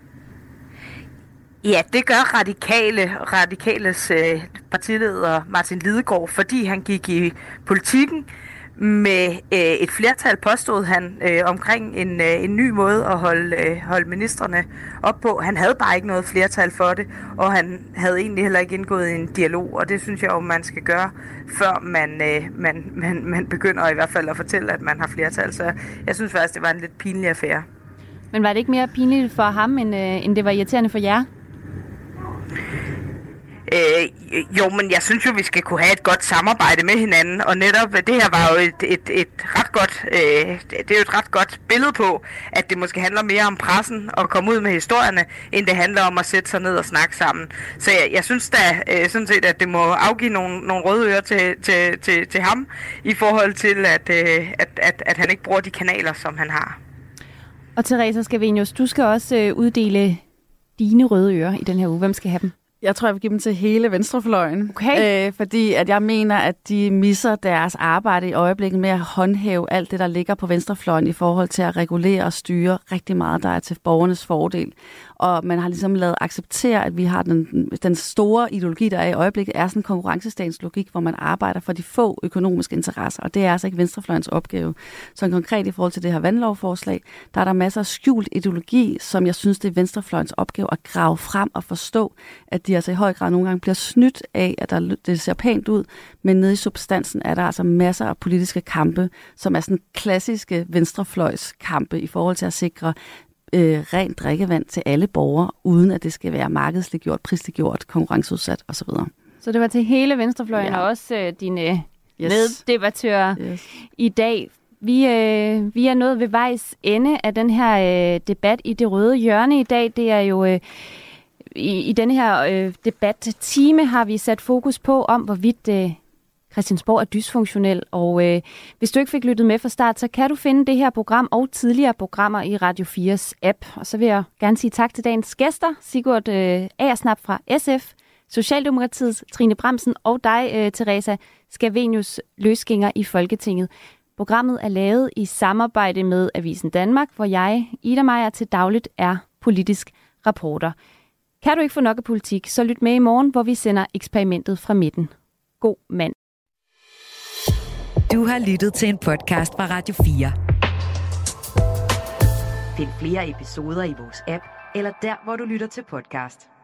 Ja, det gør Radikale, Radikales øh, partileder Martin Lidegaard, fordi han gik i politikken med øh, et flertal, påstod han, øh, omkring en, øh, en ny måde at holde, øh, holde ministerne op på. Han havde bare ikke noget flertal for det, og han havde egentlig heller ikke indgået en dialog, og det synes jeg jo, man skal gøre, før man, øh, man, man, man begynder i hvert fald at fortælle, at man har flertal. Så jeg synes faktisk, det var en lidt pinlig affære. Men var det ikke mere pinligt for ham, end, øh, end det var irriterende for jer? Øh, jo, men jeg synes jo, vi skal kunne have et godt samarbejde med hinanden, og netop det her var jo et, et, et ret godt, øh, det er jo et ret godt billede på, at det måske handler mere om pressen og komme ud med historierne, end det handler om at sætte sig ned og snakke sammen. Så jeg, jeg synes da øh, sådan set, at det må afgive nogle, nogle røde ører til, til, til, til ham, i forhold til, at, øh, at, at, at han ikke bruger de kanaler, som han har. Og Theresa Scavenius, du skal også øh, uddele dine røde ører i den her uge. Hvem skal have dem? Jeg tror, jeg vil give dem til hele venstrefløjen, okay. øh, fordi at jeg mener, at de misser deres arbejde i øjeblikket med at håndhæve alt det, der ligger på venstrefløjen i forhold til at regulere og styre rigtig meget, der er til borgernes fordel. Og man har ligesom lavet acceptere, at vi har den, den store ideologi, der er i øjeblikket, er sådan en konkurrencestatens logik, hvor man arbejder for de få økonomiske interesser, og det er altså ikke venstrefløjens opgave. Så konkret i forhold til det her vandlovforslag, der er der masser af skjult ideologi, som jeg synes, det er venstrefløjens opgave at grave frem og forstå, at de altså i høj grad nogle gange bliver snydt af, at der, det ser pænt ud, men nede i substansen er der altså masser af politiske kampe, som er sådan klassiske venstrefløjskampe i forhold til at sikre øh, rent drikkevand til alle borgere, uden at det skal være markedsliggjort, prisliggjort, konkurrenceudsat osv. Så det var til hele venstrefløjen, ja. Og også øh, dine yes. meddebattører yes. i dag. Vi, øh, vi er nået ved vejs ende af den her øh, debat i det røde hjørne i dag. Det er jo... Øh, I, i denne her øh, debat-time har vi sat fokus på, om hvorvidt øh, Christiansborg er dysfunktionel. Og øh, hvis du ikke fik lyttet med fra start, så kan du finde det her program og tidligere programmer i Radio fires app. Og så vil jeg gerne sige tak til dagens gæster, Sigurd øh, Agersnap fra S F, Socialdemokratiets Trine Bramsen og dig, øh, Theresa Scavenius, løsgænger i Folketinget. Programmet er lavet i samarbejde med Avisen Danmark, hvor jeg, Ida Meier, til dagligt er politisk reporter. Kan du ikke få nok af politik, så lyt med i morgen, hvor vi sender eksperimentet fra midten. God mand. Du har lyttet til en podcast fra Radio fire. Find flere episoder i vores app, eller der, hvor du lytter til podcast.